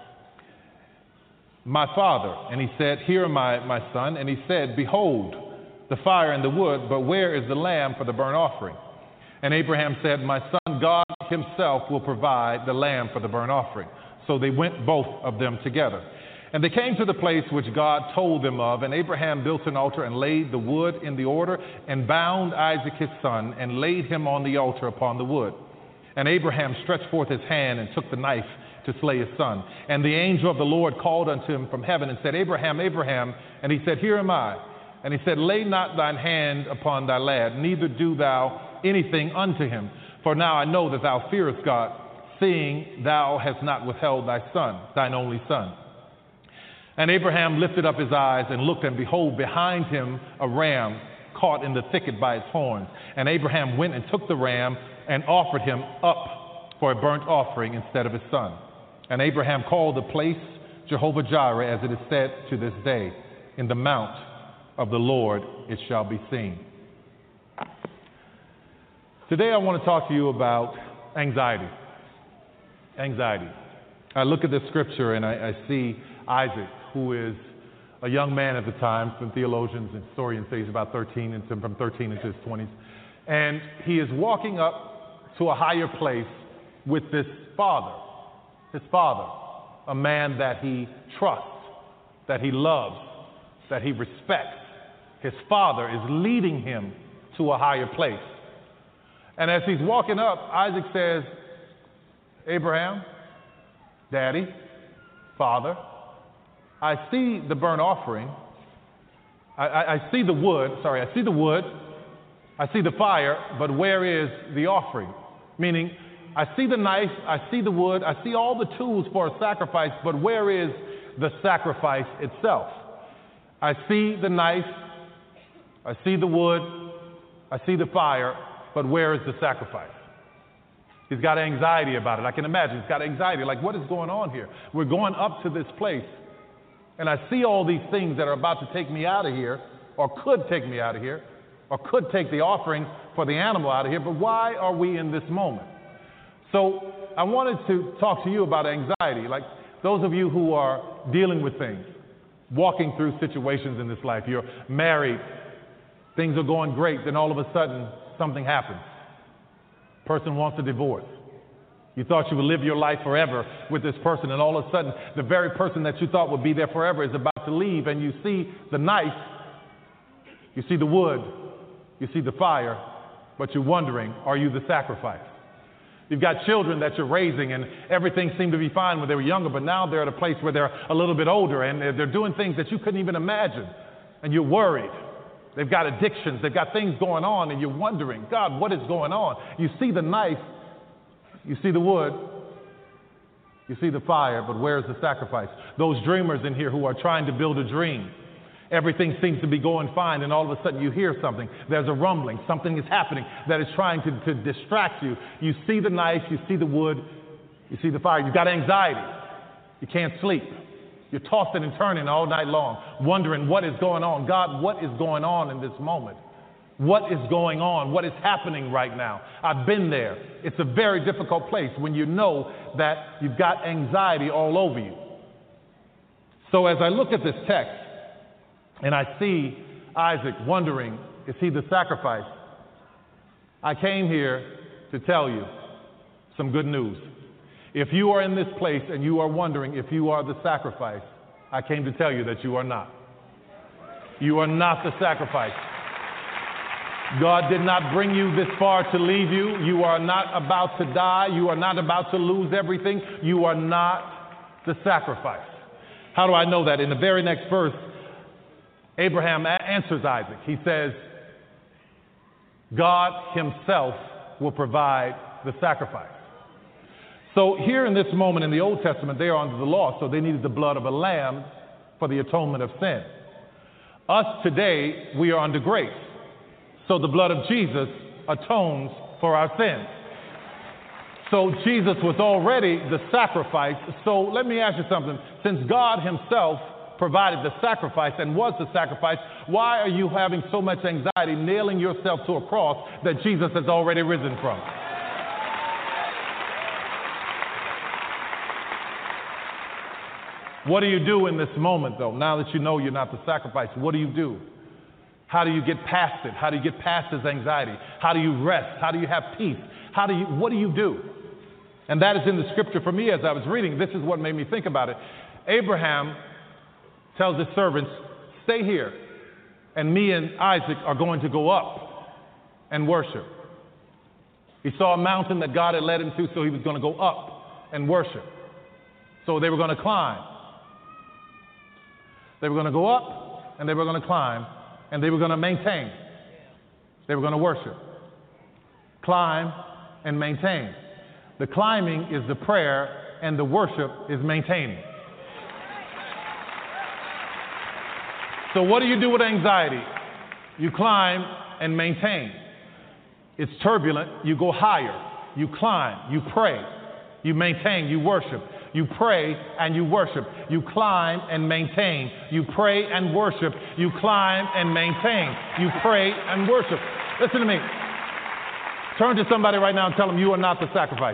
my father. And he said, Here am I, my son. And he said, Behold, the fire and the wood, but where is the lamb for the burnt offering? And Abraham said, My son, God himself will provide the lamb for the burnt offering. So they went both of them together. And they came to the place which God told them of, and Abraham built an altar, and laid the wood in the order, and bound Isaac his son, and laid him on the altar upon the wood. And Abraham stretched forth his hand, and took the knife to slay his son. And the angel of the Lord called unto him from heaven, and said, Abraham, Abraham. And he said, Here am I. And he said, Lay not thine hand upon thy lad, neither do thou anything unto him. For now I know that thou fearest God, seeing thou hast not withheld thy son, thine only son. And Abraham lifted up his eyes and looked, and behold, behind him a ram caught in the thicket by its horns. And Abraham went and took the ram, and offered him up for a burnt offering instead of his son. And Abraham called the place Jehovah Jireh, as it is said to this day, In the mount of the Lord it shall be seen. Today I want to talk to you about anxiety. Anxiety. I look at this scripture and I see Isaac, who is a young man at the time. Some theologians and historians say he's about 13, and from 13 into his 20s. And he is walking up to a higher place with this father, his father, a man that he trusts, that he loves, that he respects. His father is leading him to a higher place. And as he's walking up, Isaac says, Abraham, Daddy, Father, I see the burnt offering. I see the wood. I see the wood. I see the fire, but where is the offering? Meaning, I see the knife, I see the wood, I see all the tools for a sacrifice, but where is the sacrifice itself? I see the knife, I see the wood, I see the fire, but where is the sacrifice? He's got anxiety about it. I can imagine he's got anxiety. Like, what is going on here? We're going up to this place, and I see all these things that are about to take me out of here, or could take me out of here, or could take the offering for the animal out of here, but why are we in this moment? So I wanted to talk to you about anxiety, like those of you who are dealing with things, walking through situations in this life. You're married, things are going great, then all of a sudden something happens. Person wants a divorce. You thought you would live your life forever with this person, and all of a sudden the very person that you thought would be there forever is about to leave, and you see the knife, you see the wood, you see the fire, but you're wondering, are you the sacrifice? You've got children that you're raising, and everything seemed to be fine when they were younger, but now they're at a place where they're a little bit older, and they're doing things that you couldn't even imagine, and you're worried. They've got addictions, they've got things going on, and you're wondering, God, what is going on? You see the knife, you see the wood, you see the fire, but where is the sacrifice? Those dreamers in here who are trying to build a dream, Everything seems to be going fine, and all of a sudden you hear something. There's a rumbling. Something is happening that is trying to distract you. You see the knife, you see the wood, you see the fire. You've got anxiety. You can't sleep. You're tossing and turning all night long, wondering what is going on. God, what is going on in this moment? What is going on? What is happening right now? I've been there. It's a very difficult place when you know that you've got anxiety all over you. So as I look at this text, and I see Isaac wondering, is he the sacrifice? I came here to tell you some good news. If you are in this place and you are wondering if you are the sacrifice, I came to tell you that you are not. You are not the sacrifice. God did not bring you this far to leave you. You are not about to die. You are not about to lose everything. You are not the sacrifice. How do I know that? In the very next verse, Abraham answers Isaac. He says, God himself will provide the sacrifice. So here in this moment in the Old Testament, they are under the law, so they needed the blood of a lamb for the atonement of sin. Us today, we are under grace. So the blood of Jesus atones for our sins. So Jesus was already the sacrifice. So let me ask you something. Since God himself provided the sacrifice and was the sacrifice, why are you having so much anxiety nailing yourself to a cross that Jesus has already risen from? What do you do in this moment, though, now that you know you're not the sacrifice? What do you do? How do you get past it? How do you get past this anxiety? How do you rest? How do you have peace? What do you do? And that is in the scripture for me as I was reading. This is what made me think about it. Abraham tells his servants, stay here, and me and Isaac are going to go up and worship. He saw a mountain that God had led him to, so he was going to go up and worship. So they were going to climb. They were going to go up, and they were going to climb, and they were going to maintain. They were going to worship. Climb and maintain. The climbing is the prayer, and the worship is maintaining. So what do you do with anxiety? You climb and maintain. It's turbulent. You go higher. You climb. You pray. You maintain. You worship. You pray and you worship. You climb and maintain. You pray and worship. You climb and maintain. You pray and worship. Listen to me. Turn to somebody right now and tell them you are not the sacrifice.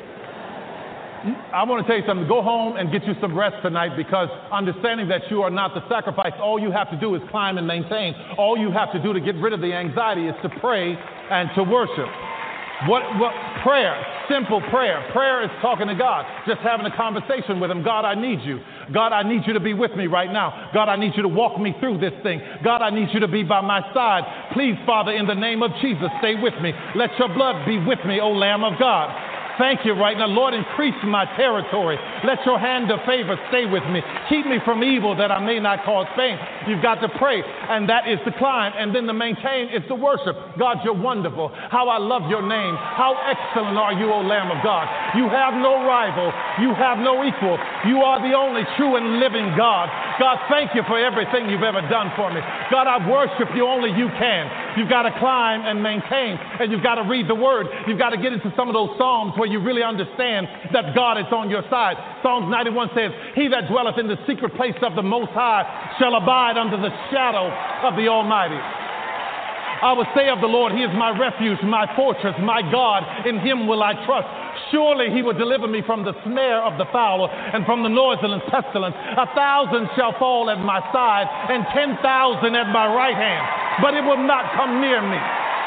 I want to tell you something. Go home and get you some rest tonight, because understanding that you are not the sacrifice, all you have to do is climb and maintain. All you have to do to get rid of the anxiety is to pray and to worship. What prayer? Simple prayer. Prayer is talking to God, just having a conversation with him. God, I need you. God, I need you to be with me right now. God, I need you to walk me through this thing. God, I need you to be by my side. Please, Father, in the name of Jesus, stay with me. Let your blood be with me, O Lamb of God. Thank you right now. Lord, increase my territory. Let your hand of favor stay with me. Keep me from evil that I may not cause pain. You've got to pray, and that is the climb. And then the maintain is the worship. God, you're wonderful. How I love your name. How excellent are you, O Lamb of God. You have no rival. You have no equal. You are the only true and living God. God, thank you for everything you've ever done for me. God, I worship you only you can. You've got to climb and maintain, and you've got to read the word. You've got to get into some of those Psalms where you really understand that God is on your side. Psalms 91 says, he that dwelleth in the secret place of the Most High shall abide under the shadow of the Almighty. I will say of the Lord, he is my refuge, my fortress, my God. In him will I trust. Surely he will deliver me from the snare of the fowler and from the noisome pestilence. 1,000 shall fall at my side and 10,000 at my right hand, but it will not come near me.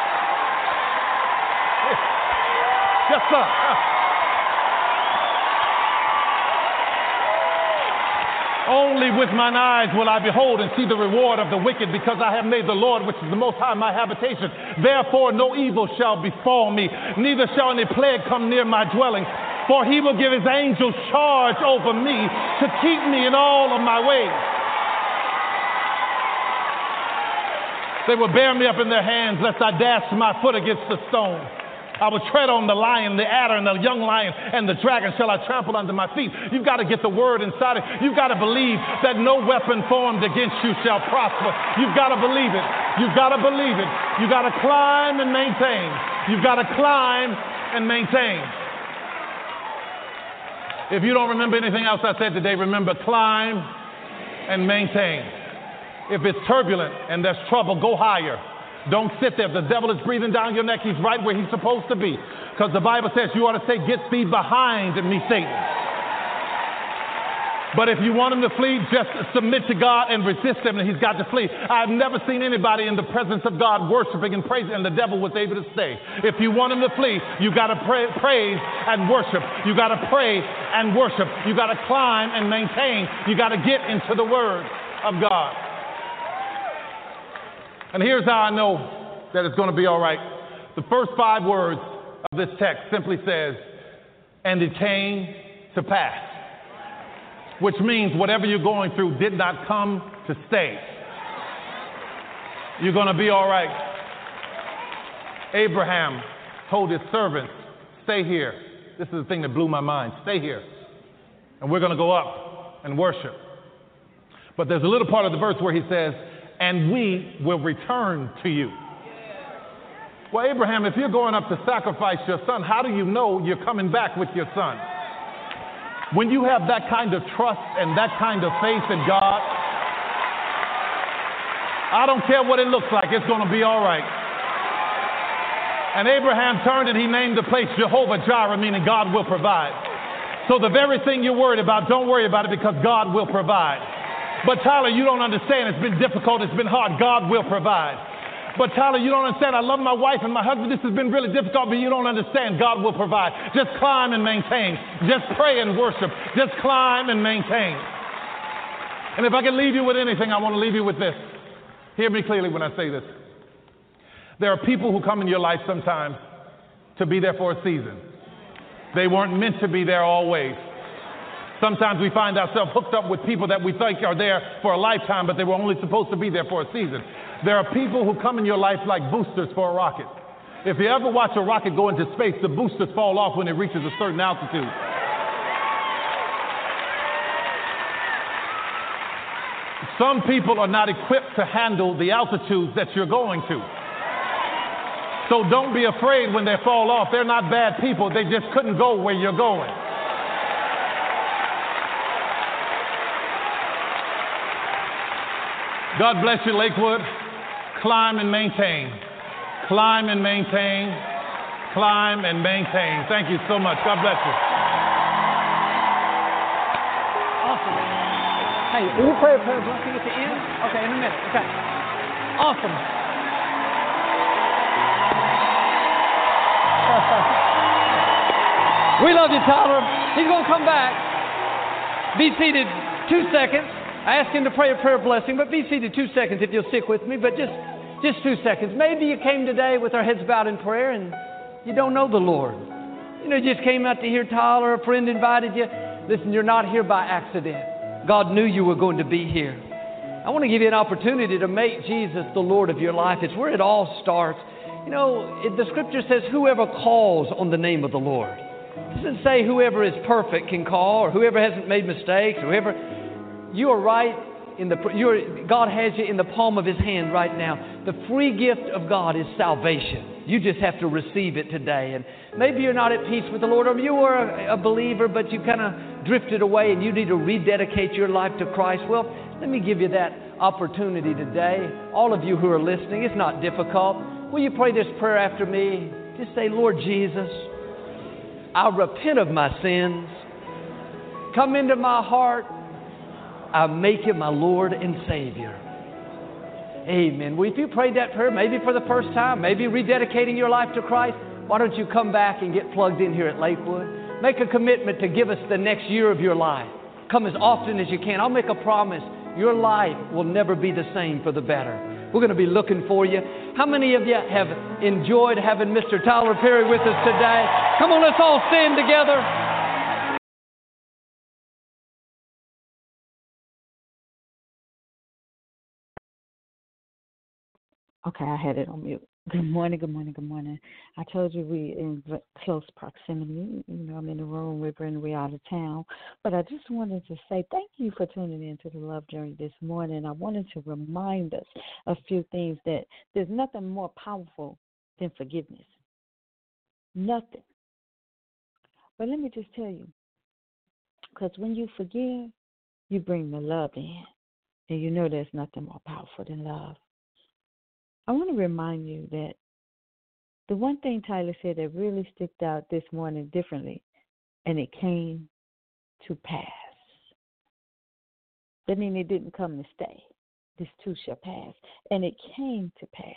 Yes, sir. Only with mine eyes will I behold and see the reward of the wicked, because I have made the Lord, which is the Most High, my habitation. Therefore no evil shall befall me, neither shall any plague come near my dwelling. For he will give his angels charge over me to keep me in all of my ways. They will bear me up in their hands, lest I dash my foot against the stone. I will tread on the lion, the adder, and the young lion, and the dragon shall I trample under my feet. You've got to get the word inside it. You've got to believe that no weapon formed against you shall prosper. You've got to believe it. You've got to believe it. You've got to climb and maintain. You've got to climb and maintain. If you don't remember anything else I said today, remember climb and maintain. If it's turbulent and there's trouble, go higher. Don't sit there. If the devil is breathing down your neck, he's right where he's supposed to be. Because the Bible says you ought to say, get thee behind me, Satan. But if you want him to flee, just submit to God and resist him, and he's got to flee. I've never seen anybody in the presence of God worshiping and praising, and the devil was able to stay. If you want him to flee, you got to praise and worship. You got to pray and worship. You got to climb and maintain. You got to get into the Word of God. And here's how I know that it's going to be all right. The first 5 words of this text simply says, and it came to pass. Which means whatever you're going through did not come to stay. You're going to be all right. Abraham told his servants, stay here. This is the thing that blew my mind. Stay here. And we're going to go up and worship. But there's a little part of the verse where he says, and we will return to you. Well, Abraham, if you're going up to sacrifice your son, how do you know you're coming back with your son? When you have that kind of trust and that kind of faith in God, I don't care what it looks like, it's going to be all right. And Abraham turned and he named the place Jehovah Jireh, meaning God will provide. So the very thing you're worried about, don't worry about it because God will provide. But Tyler, you don't understand. It's been difficult. It's been hard. God will provide. But Tyler, you don't understand. I love my wife and my husband. This has been really difficult, but you don't understand. God will provide. Just climb and maintain. Just pray and worship. Just climb and maintain. And if I can leave you with anything, I want to leave you with this. Hear me clearly when I say this. There are people who come in your life sometimes to be there for a season. They weren't meant to be there always. Sometimes we find ourselves hooked up with people that we think are there for a lifetime, but they were only supposed to be there for a season. There are people who come in your life like boosters for a rocket. If you ever watch a rocket go into space, the boosters fall off when it reaches a certain altitude. Some people are not equipped to handle the altitudes that you're going to. So don't be afraid when they fall off. They're not bad people. They just couldn't go where you're going. God bless you, Lakewood. Climb and maintain. Climb and maintain. Climb and maintain. Thank you so much. God bless you. Awesome. Hey, will you pray a prayer blessing at the end? Okay, in a minute. Okay. Awesome. We love you, Tyler. He's going to come back. Be seated 2 seconds. I asked him to pray a prayer blessing, but be seated 2 seconds if you'll stick with me, but just 2 seconds. Maybe you came today with our heads bowed in prayer and you don't know the Lord. You just came out to hear Tyler, a friend invited you. Listen, you're not here by accident. God knew you were going to be here. I want to give you an opportunity to make Jesus the Lord of your life. It's where it all starts. The scripture says whoever calls on the name of the Lord. It doesn't say whoever is perfect can call or whoever hasn't made mistakes or whoever. You are right God has you in the palm of His hand right now. The free gift of God is salvation. You just have to receive it today. And maybe you're not at peace with the Lord, or you are a believer, but you kind of drifted away and you need to rededicate your life to Christ. Well, let me give you that opportunity today. All of you who are listening, it's not difficult. Will you pray this prayer after me? Just say, Lord Jesus, I repent of my sins. Come into my heart. I make you my Lord and Savior. Amen. Well, if you prayed that prayer, maybe for the first time, maybe rededicating your life to Christ, why don't you come back and get plugged in here at Lakewood? Make a commitment to give us the next year of your life. Come as often as you can. I'll make a promise. Your life will never be the same for the better. We're going to be looking for you. How many of you have enjoyed having Mr. Tyler Perry with us today? Come on, let's all stand together. Okay, I had it on mute. Good morning, good morning, good morning. I told you we in close proximity. You know, I'm in the room with Brenda. We're out of town. But I just wanted to say thank you for tuning in to the Love Journey this morning. I wanted to remind us a few things that there's nothing more powerful than forgiveness. Nothing. But let me just tell you, because when you forgive, you bring the love in. And you know there's nothing more powerful than love. I want to remind you that the one thing Tyler said that really sticked out this morning differently, and it came to pass. That means it didn't come to stay. This too shall pass. And it came to pass.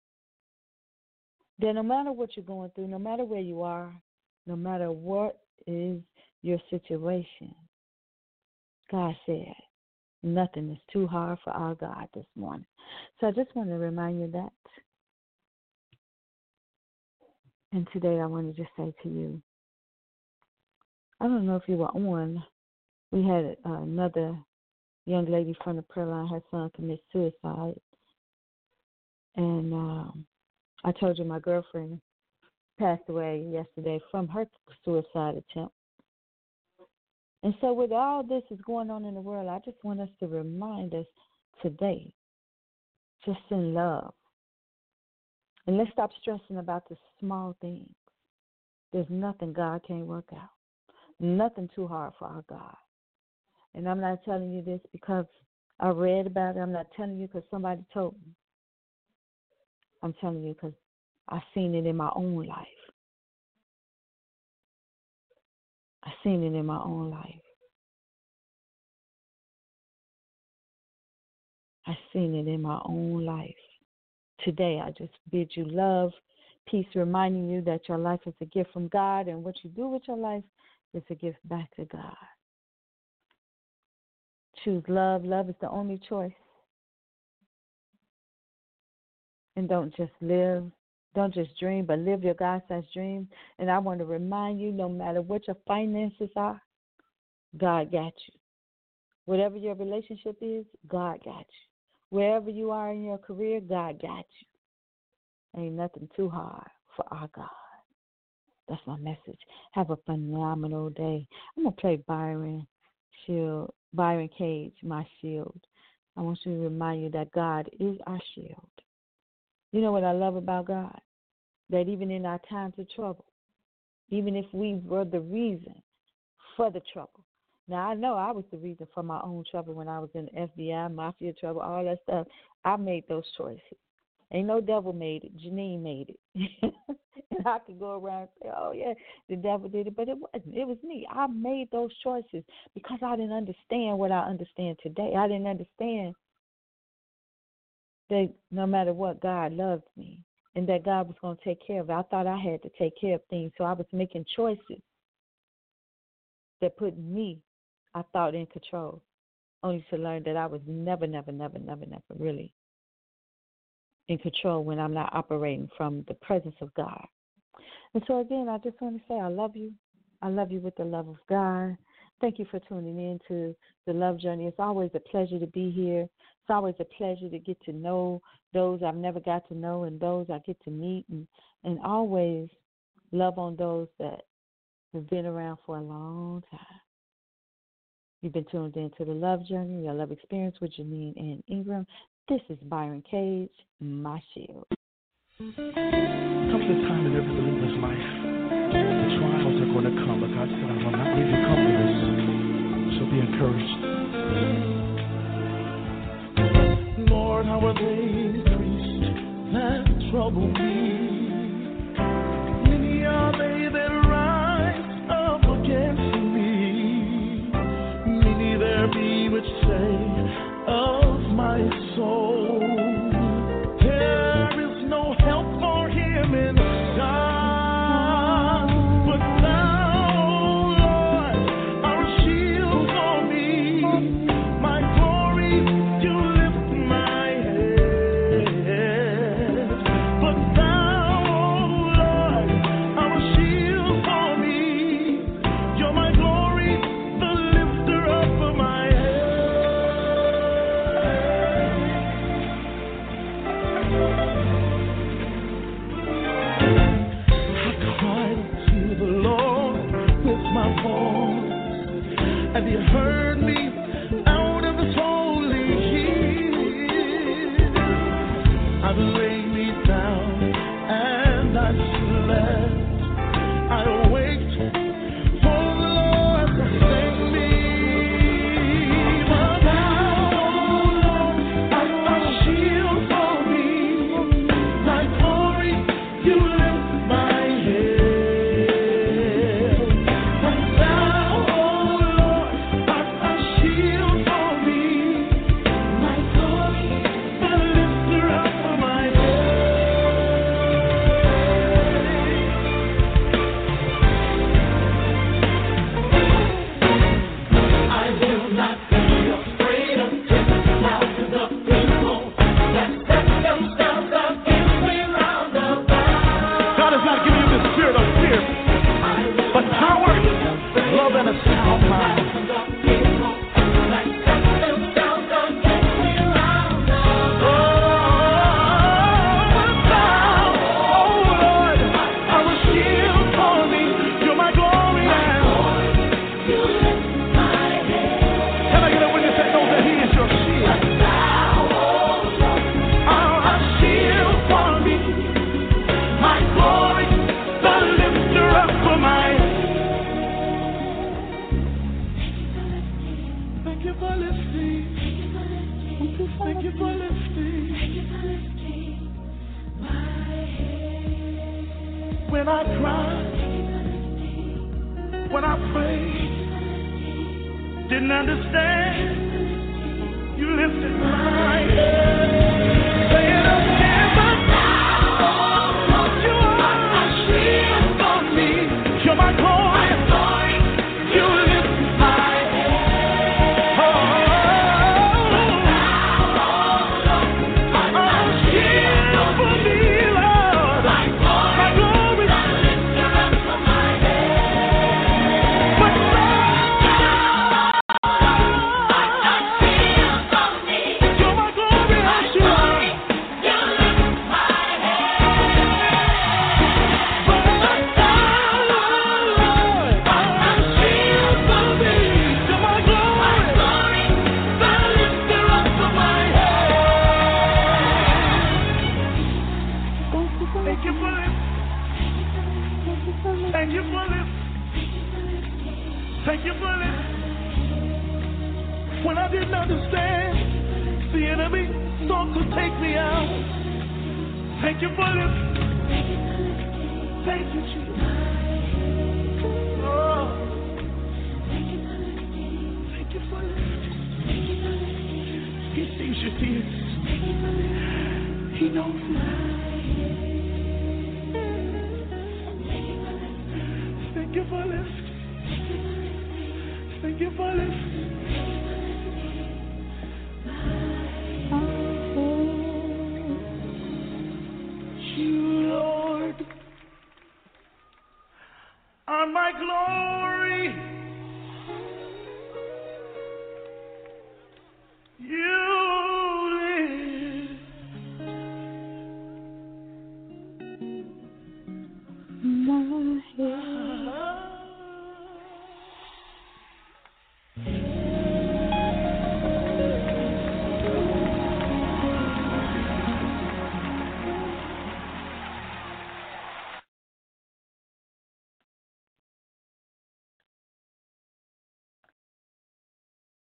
That no matter what you're going through, no matter where you are, no matter what is your situation, God said, nothing is too hard for our God this morning. So I just want to remind you that. And today I want to just say to you, I don't know if you were on, we had another young lady from the prayer line, her son committed suicide. And I told you my girlfriend passed away yesterday from her suicide attempt. And so with all this is going on in the world, I just want us to remind us today, just in love. And let's stop stressing about the small things. There's nothing God can't work out. Nothing too hard for our God. And I'm not telling you this because I read about it. I'm not telling you because somebody told me. I'm telling you because I've seen it in my own life. I've seen it in my own life. I've seen it in my own life. Today, I just bid you love, peace, reminding you that your life is a gift from God, and what you do with your life is a gift back to God. Choose love. Love is the only choice. And don't just live. Don't just dream, but live your God-sized dream. And I want to remind you, no matter what your finances are, God got you. Whatever your relationship is, God got you. Wherever you are in your career, God got you. Ain't nothing too hard for our God. That's my message. Have a phenomenal day. I'm going to play Byron Cage, My Shield. I want you to remind you that God is our shield. You know what I love about God? That even in our times of trouble, even if we were the reason for the trouble. Now, I know I was the reason for my own trouble when I was in the FBI, mafia trouble, all that stuff. I made those choices. Ain't no devil made it. Janine made it. And I could go around and say, oh, yeah, the devil did it. But it wasn't. It was me. I made those choices because I didn't understand what I understand today. I didn't understand that no matter what, God loved me and that God was going to take care of it. I thought I had to take care of things, so I was making choices that put me, I thought, in control, only to learn that I was never really in control when I'm not operating from the presence of God. And so, again, I just want to say I love you. I love you with the love of God. Thank you for tuning in to the Love Journey. It's always a pleasure to be here. It's always a pleasure to get to know those I've never got to know and those I get to meet, and always love on those that have been around for a long time. You've been tuned in to the Love Journey, your love experience with Janine and Ingram. This is Byron Cage, My Shield. Comes a time in every believer's life, the trials are going to come, but God said, I will not leave you comfortless, so be encouraged. Lord, how are they increased that trouble me? Many are they that rise up against me. Many there be which say of my soul, there is no help for him in God, but thou and you heard me out of this holy hill. I laid me down and I slept. I awaked for the Lord to save me. But thou, Lord, art a shield for me. My glory, you lift my head. But thou, Lord, art a shield for me. My glory, the lifter up of my God has not given you the spirit of fear, but power, love, and a sound mind. Thank you for lifting. When I cried, when I prayed, didn't understand, you lifted my head. Say it again, but now you are a shield for me. You're my glory. You lift my head. Oh. Thank you for this. When I didn't understand, the enemy sought to take me out. Thank you for this. Thank you, Jesus. Oh. Thank you for this. He sees your tears. He knows it. Thank you for this. Thank you for this. You, Lord, are my glory.